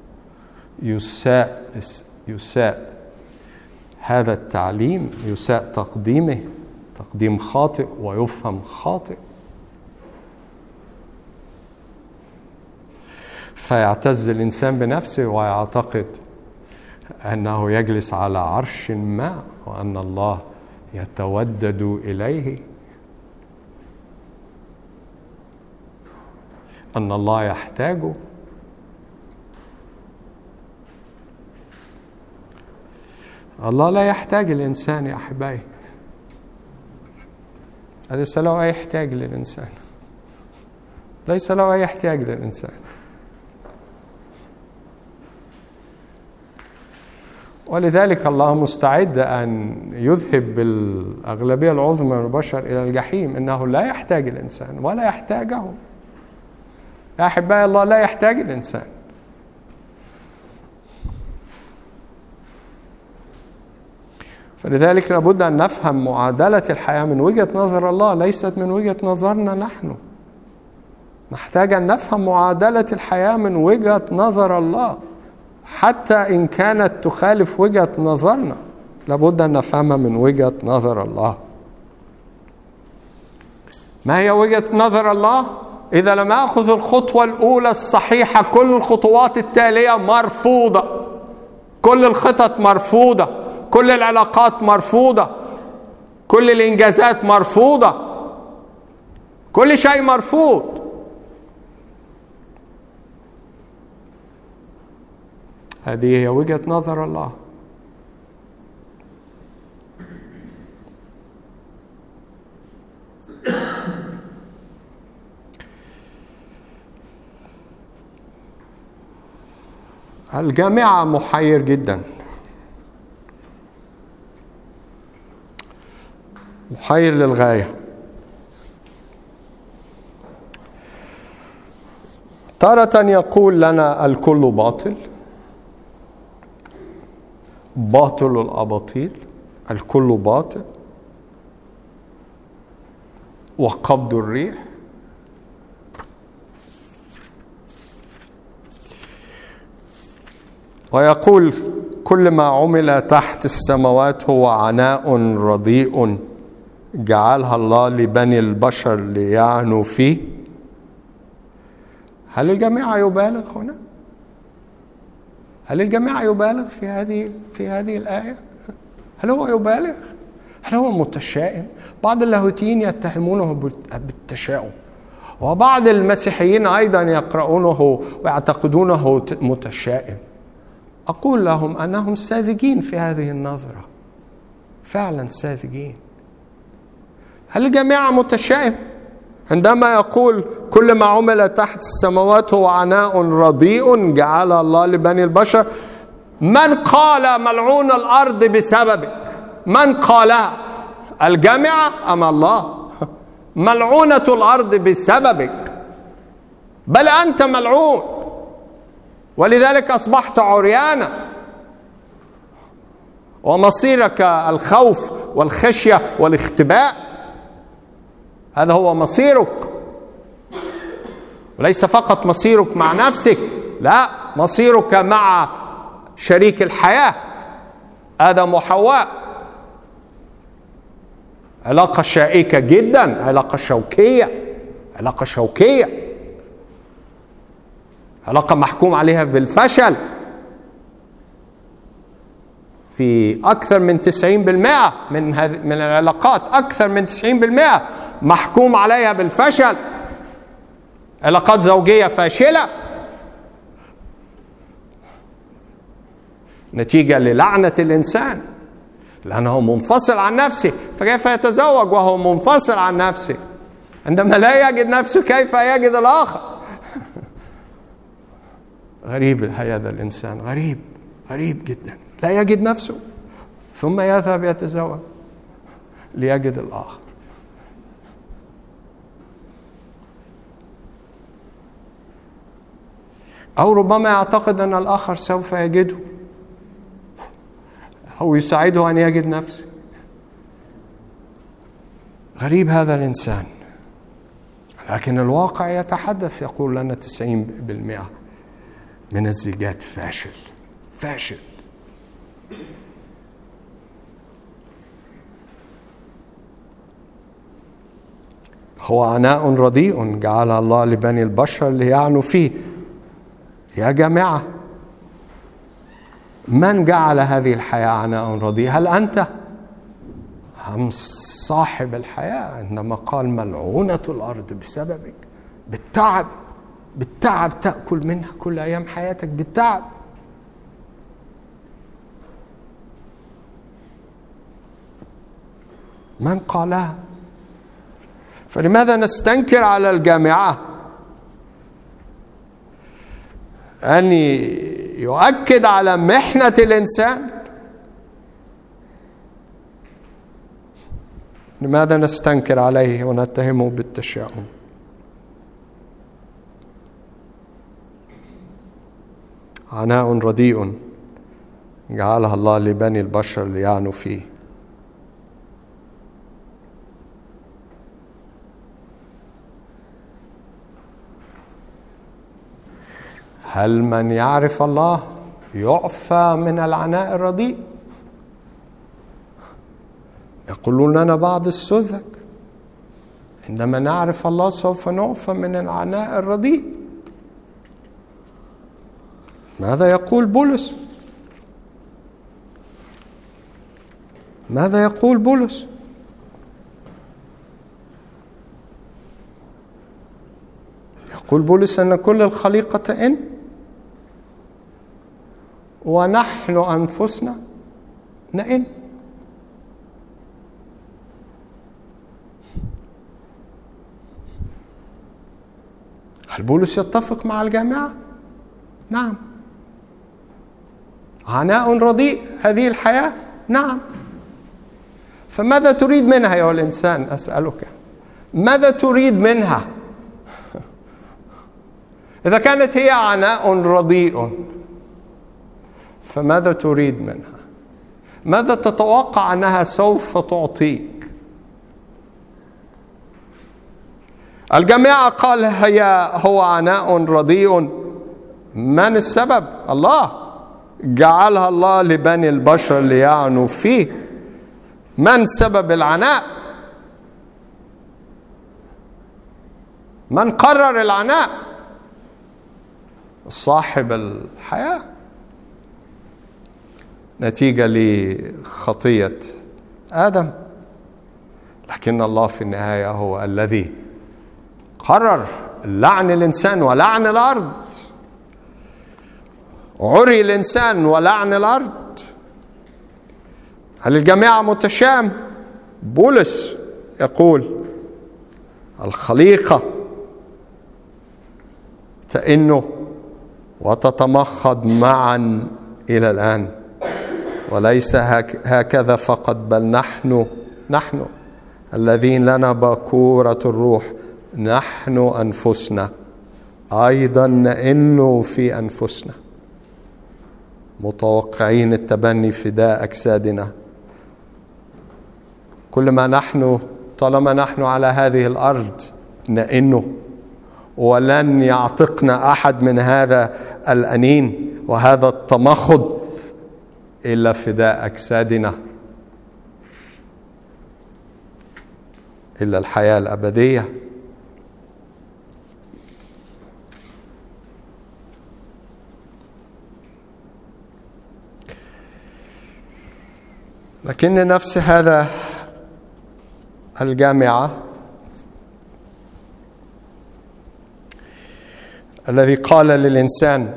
يساء هذا التعليم، يساء تقديمه، تقديم خاطئ ويفهم خاطئ. فيعتز الإنسان بنفسه ويعتقد أنه يجلس على عرش ما، وأن الله يتودد إليه، أن الله يحتاجه. الله لا يحتاج الإنسان يا أحبائي، ليس له أي احتياج للإنسان، ليس له أي احتياج للإنسان. ولذلك الله مستعد أن يذهب بالأغلبية العظمى من البشر إلى الجحيم، إنه لا يحتاج الإنسان ولا يحتاجه. يا أحبائي الله لا يحتاج الإنسان. فلذلك لابد أن نفهم معادلة الحياة من وجهة نظر الله، ليست من وجهة نظرنا نحن. نحتاج أن نفهم معادلة الحياة من وجهة نظر الله، حتى إن كانت تخالف وجهة نظرنا لابد أن نفهمها من وجهة نظر الله. ما هي وجهة نظر الله؟ إذا لم أخذ الخطوة الأولى الصحيحة، كل الخطوات التالية مرفوضة، كل الخطط مرفوضة، كل العلاقات مرفوضة، كل الإنجازات مرفوضة، كل شيء مرفوض. هذه هي وجهة نظر الله. الجامعة محير جدا، محير للغاية. تارة يقول لنا الكل باطل، باطل الأباطيل، الكل باطل، وقبض الريح. ويقول كل ما عمل تحت السماوات هو عناء رديء جعلها الله لبني البشر ليعنوا فيه. هل الجميع يبالغ هنا؟ هل الجميع يبالغ في هذه الآية؟ هل هو يبالغ؟ هل هو متشائم؟ بعض اللاهوتيين يتهمونه بالتشاؤم، وبعض المسيحيين أيضا يقرؤونه ويعتقدونه متشائم. أقول لهم أنهم ساذجين في هذه النظرة، فعلا ساذجين. هل الجميع متشائم عندما يقول كل ما عمل تحت السماوات هو عناء رديء جعل الله لبني البشر؟ من قال ملعون الأرض بسببك؟ من قالها؟ الجامعة أم الله؟ ملعونة الأرض بسببك، بل أنت ملعون، ولذلك أصبحت عريانا، ومصيرك الخوف والخشية والاختباء. هذا هو مصيرك، وليس فقط مصيرك مع نفسك، لا، مصيرك مع شريك الحياة آدم وحواء. علاقة شائكة جدا، علاقة شوكية، علاقة شوكية، علاقة محكوم عليها بالفشل في أكثر من 90% من العلاقات. أكثر من 90% محكوم عليها بالفشل. علاقات زوجية فاشلة نتيجة للعنة الإنسان، لأنه منفصل عن نفسه. فكيف يتزوج وهو منفصل عن نفسه؟ عندما لا يجد نفسه كيف يجد الآخر؟ غريب هذا الإنسان، غريب، غريب جدا. لا يجد نفسه ثم يذهب يتزوج ليجد الآخر. أو ربما يعتقد أن الآخر سوف يجده أو يساعده أن يجد نفسه. غريب هذا الإنسان. لكن الواقع يتحدث، يقول لنا 90% من الزيجات فاشل. فاشل. هو عناء رديء جعل الله لبني البشر ليعنوا فيه. يا جماعة، من جعل هذه الحياة عناء رديء؟ هل أنت أم صاحب الحياة عندما قال ملعونة الأرض بسببك؟ بالتعب، بالتعب تأكل منها كل أيام حياتك، بالتعب. من قالها؟ فلماذا نستنكر على الجامعة أن يؤكد على محنة الإنسان؟ لماذا نستنكر عليه ونتهمه بالتشاؤم؟ عناء رديء جعلها الله لبني البشر ليعنوا فيه. هل من يعرف الله يعفى من العناء الرديء؟ يقولون لنا بعض السذج عندما نعرف الله سوف نعفى من العناء الرديء. ماذا يقول بولس؟ ماذا يقول بولس؟ يقول بولس أن كل الخليقة إن ونحن أنفسنا نئن. هل بولس يتفق مع الجامعة؟ نعم. عناء رديء هذه الحياة؟ نعم. فماذا تريد منها يا الإنسان؟ أسألك، ماذا تريد منها؟ إذا كانت هي عناء رديء فماذا تريد منها؟ ماذا تتوقع أنها سوف تعطيك؟ الجميع قال هو عناء رديء. من السبب؟ الله. جعلها الله لبني البشر ليعنوا فيه. من سبب العناء؟ من قرر العناء؟ صاحب الحياة، نتيجة لخطية آدم. لكن الله في النهاية هو الذي قرر لعن الإنسان ولعن الأرض. عري الإنسان ولعن الأرض. هل الجماعة متشام؟ بولس يقول الخليقة تئن وتتمخض معا إلى الآن، وليس هكذا فقط، بل نحن الذين لنا باكورة الروح، نحن أنفسنا أيضا نئن في أنفسنا متوقعين التبني فداء أجسادنا. طالما نحن على هذه الأرض نئن، ولن يعتقنا أحد من هذا الأنين وهذا التمخض إلا فداء أجسادنا، إلا الحياة الأبدية. لكن نفس هذا الجامعة الذي قال للإنسان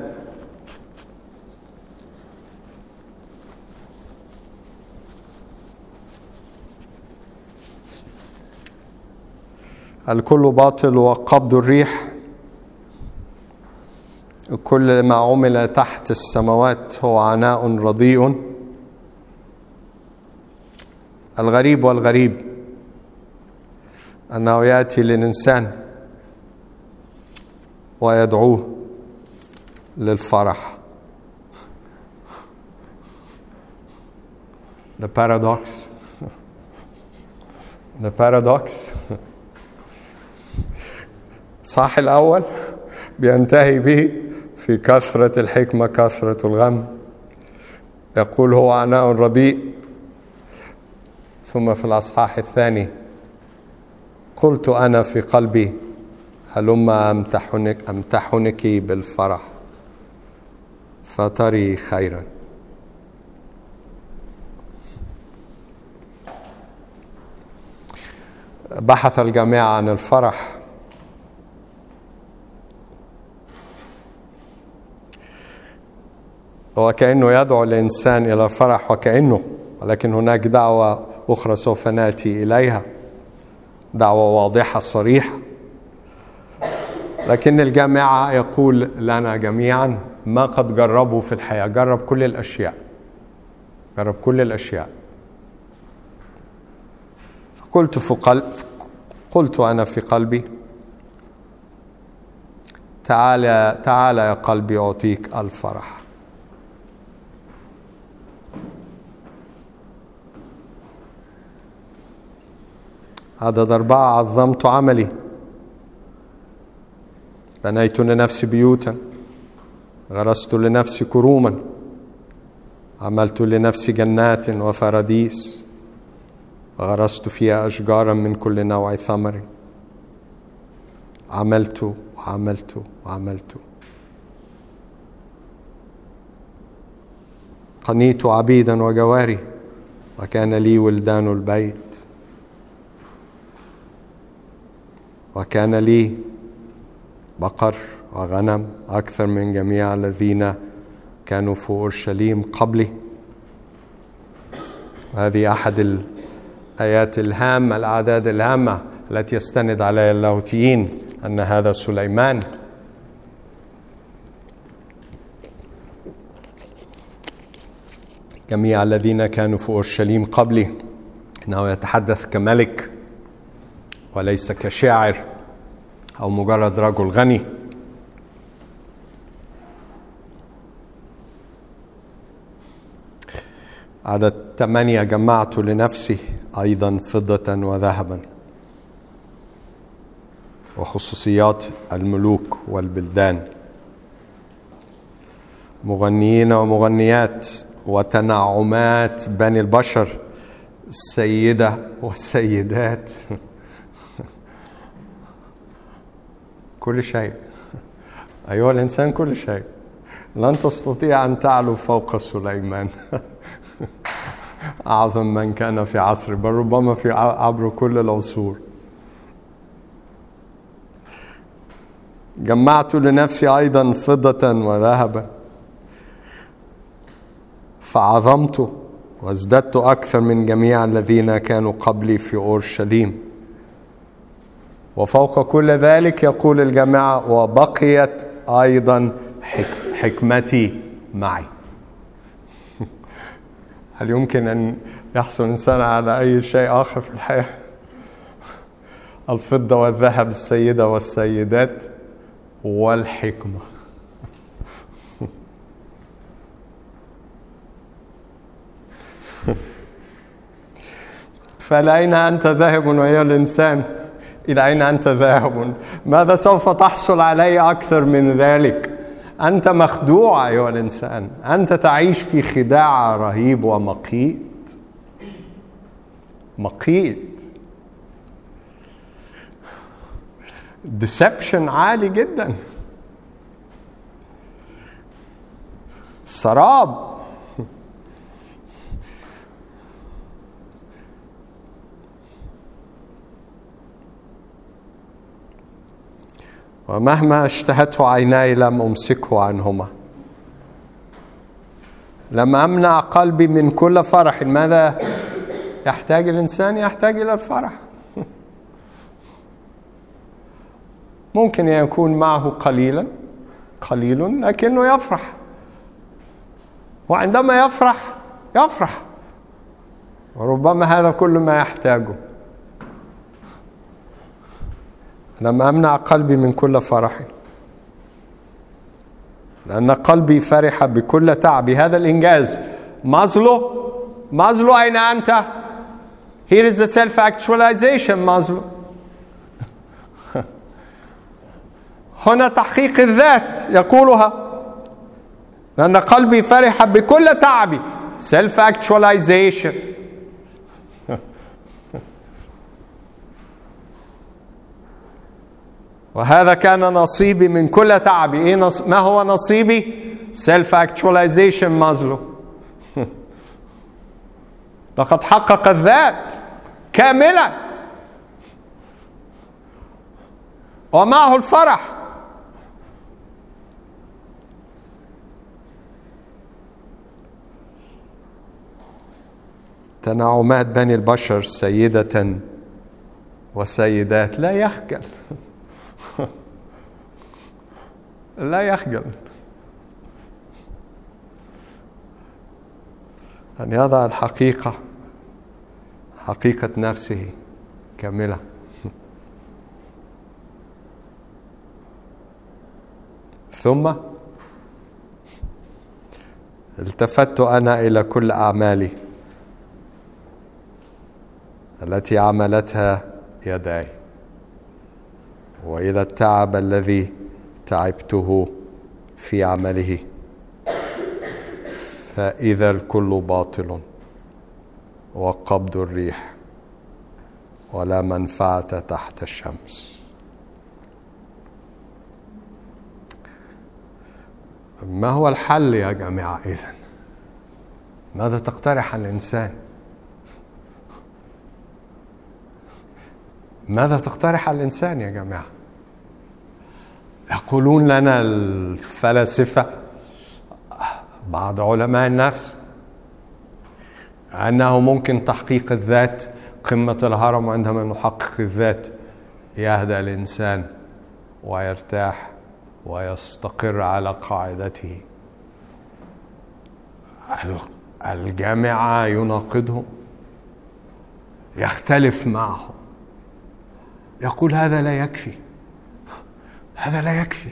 الكل باطل وقبض الريح، كل ما عمل تحت السماوات هو عناء رديء. الغريب والغريب أنه يأتي للإنسان ويدعوه للفرح. The paradox. صح، الأول بينتهي به في كثرة الحكمة كثرة الغم، يقول هو عناء رديء. ثم في الأصحاح الثاني قلت أنا في قلبي هلما أمتحنك بالفرح فتري خيرا. بحث الجميع عن الفرح، وكأنه يدعو الإنسان إلى الفرح ولكن هناك دعوة أخرى سوف نأتي إليها، دعوة واضحة صريحة. لكن الجامعة يقول لنا جميعا ما قد جربوا في الحياة، جرب كل الأشياء. قلت أنا في قلبي تعال يا قلبي أعطيك الفرح. عدد 4 عظمت عملي، بنيت لنفسي بيوتا، غرست لنفسي كروما، عملت لنفسي جنات وفراديس، غرست فيها أشجارا من كل نوع ثمر. عملت. قنيت عبيدا وجواري، وكان لي ولدان البيت، وكان لي بقر وغنم أكثر من جميع الذين كانوا في أورشليم قبلي. وهذه أحد الآيات الهامة، الأعداد الهامة التي يستند عليها اللاهوتيين، أن هذا سليمان. جميع الذين كانوا في أورشليم قبلي، إنه يتحدث كملك وليس كشاعر أو مجرد رجل غني. عدد 8 جمعت لنفسي أيضا فضة وذهبا وخصوصيات الملوك والبلدان، مغنيين ومغنيات وتنعمات بني البشر، السيدة والسيدات، كل شيء. أيها الإنسان كل شيء. لن تستطيع أن تعلو فوق سليمان أعظم من كان في عصر، بل ربما في عبر كل العصور. جمعت لنفسي أيضا فضة وذهبا فعظمت وازددت أكثر من جميع الذين كانوا قبلي في أورشليم. وفوق كل ذلك يقول الجماعة وبقيت أيضا حكمتي معي. هل يمكن أن يحصل إنسان على أي شيء آخر في الحياة؟ الفضة والذهب، السيدة والسيدات، والحكمة. فإلى أين أنت ذاهب أيها الإنسان؟ إلى أين أنت ذاهب؟ ماذا سوف تحصل عليه أكثر من ذلك؟ أنت مخدوع أيها الإنسان، أنت تعيش في خداع رهيب ومقيت. deception عالي جدا، سراب. ومهما اشتهته عيناي لم أمسكه عنهما. لم أمنع قلبي من كل فرح. ماذا يحتاج الإنسان؟ يحتاج إلى الفرح. ممكن يكون معه قليل لكنه يفرح، وعندما يفرح، وربما هذا كل ما يحتاجه. لم أمنع قلبي من كل فرح لأن قلبي فرح بكل تعبي. هذا الإنجاز. مازلو أين أنت؟ Here is the self-actualization. مازلو هنا تحقيق الذات يقولها. لأن قلبي فرح بكل تعبي. self-actualization. وهذا كان نصيبي من كل تعبي. ما هو نصيبي؟ self-actualization. مازلو لقد حقق الذات كاملا ومعه الفرح. تنعمات بني البشر سيدة وسيدات. لا يخجل. لا يخجل أن يضع الحقيقة، حقيقة نفسه كاملة. ثم التفت أنا إلى كل أعمالي التي عملتها يداي، وإلى التعب الذي تعبته في عمله، فإذا الكل باطل وقبض الريح ولا منفعة تحت الشمس. ما هو الحل يا جماعة إذن؟ ماذا تقترح الإنسان؟ ماذا تقترح الإنسان يا جماعة؟ يقولون لنا الفلاسفة، بعض علماء النفس، أنه ممكن تحقيق الذات. قمة الهرم عندما نحقق الذات يهدأ الإنسان ويرتاح ويستقر على قاعدته. الجامعة يناقضهم، يختلف معه، يقول هذا لا يكفي، هذا لا يكفي،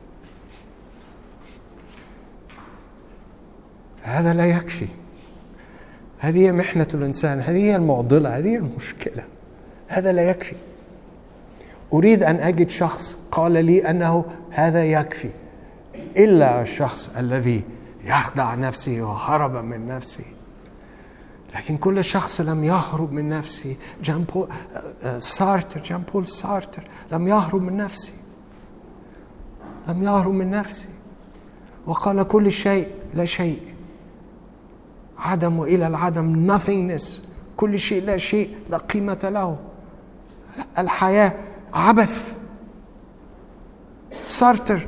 هذا لا يكفي. هذه هي محنة الإنسان، هذه هي المعضلة، هذه هي المشكلة. هذا لا يكفي. أريد أن أجد شخص قال لي أنه هذا يكفي، إلا الشخص الذي يخدع نفسه وهرب من نفسه. لكن كل شخص لم يهرب من نفسه. جان بول سارتر لم يهرب من نفسه، لم يهرب من نفسه، وقال كل شيء لا شيء، عدم وإلى العدم، nothingness، كل شيء لا شيء، لا قيمة له، الحياة عبث. سارتر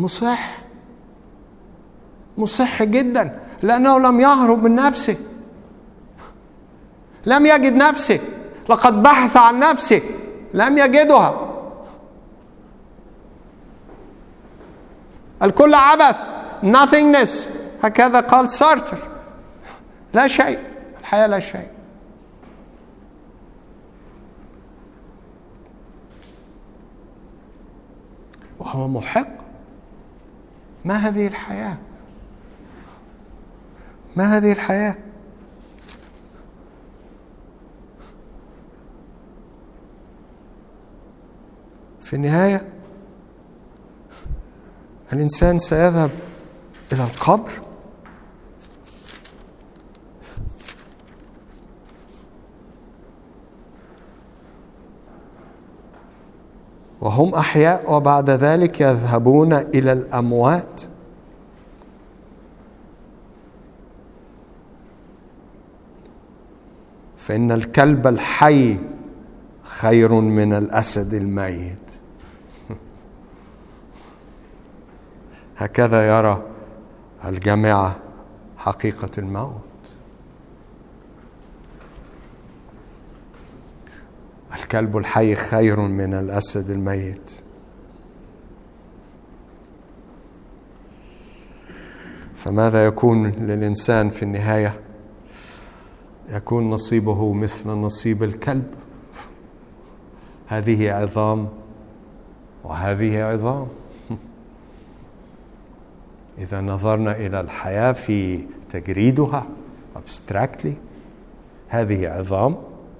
مصح جدا لأنه لم يهرب من نفسه، لم يجد نفسه، لقد بحث عن نفسه لم يجدها. الكل عبث، nothingness، هكذا قال سارتر. لا شيء، الحياة لا شيء. وهو محق. ما هذه الحياة؟ ما هذه الحياة؟ في النهاية الإنسان سيذهب إلى القبر، وهم أحياء، وبعد ذلك يذهبون إلى الأموات. فإن الكلب الحي خير من الأسد الميت. هكذا يرى الجامعة حقيقة الموت. الكلب الحي خير من الأسد الميت. فماذا يكون للإنسان في النهاية؟ يكون نصيبه مثل نصيب الكلب. هذه عظام وهذه عظام. إذا نظرنا إلى الحياة في تجريدها abstractly، هذه عظام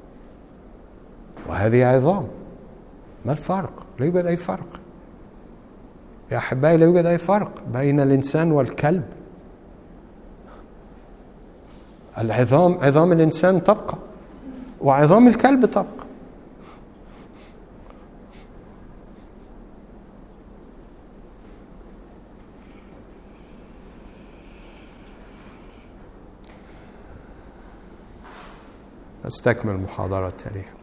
وهذه عظام. ما الفرق؟ لا يوجد أي فرق يا أحبائي، لا يوجد أي فرق بين الإنسان والكلب. العظام، عظام الإنسان تبقى وعظام الكلب تبقى. أستكمل المحاضرة التالية.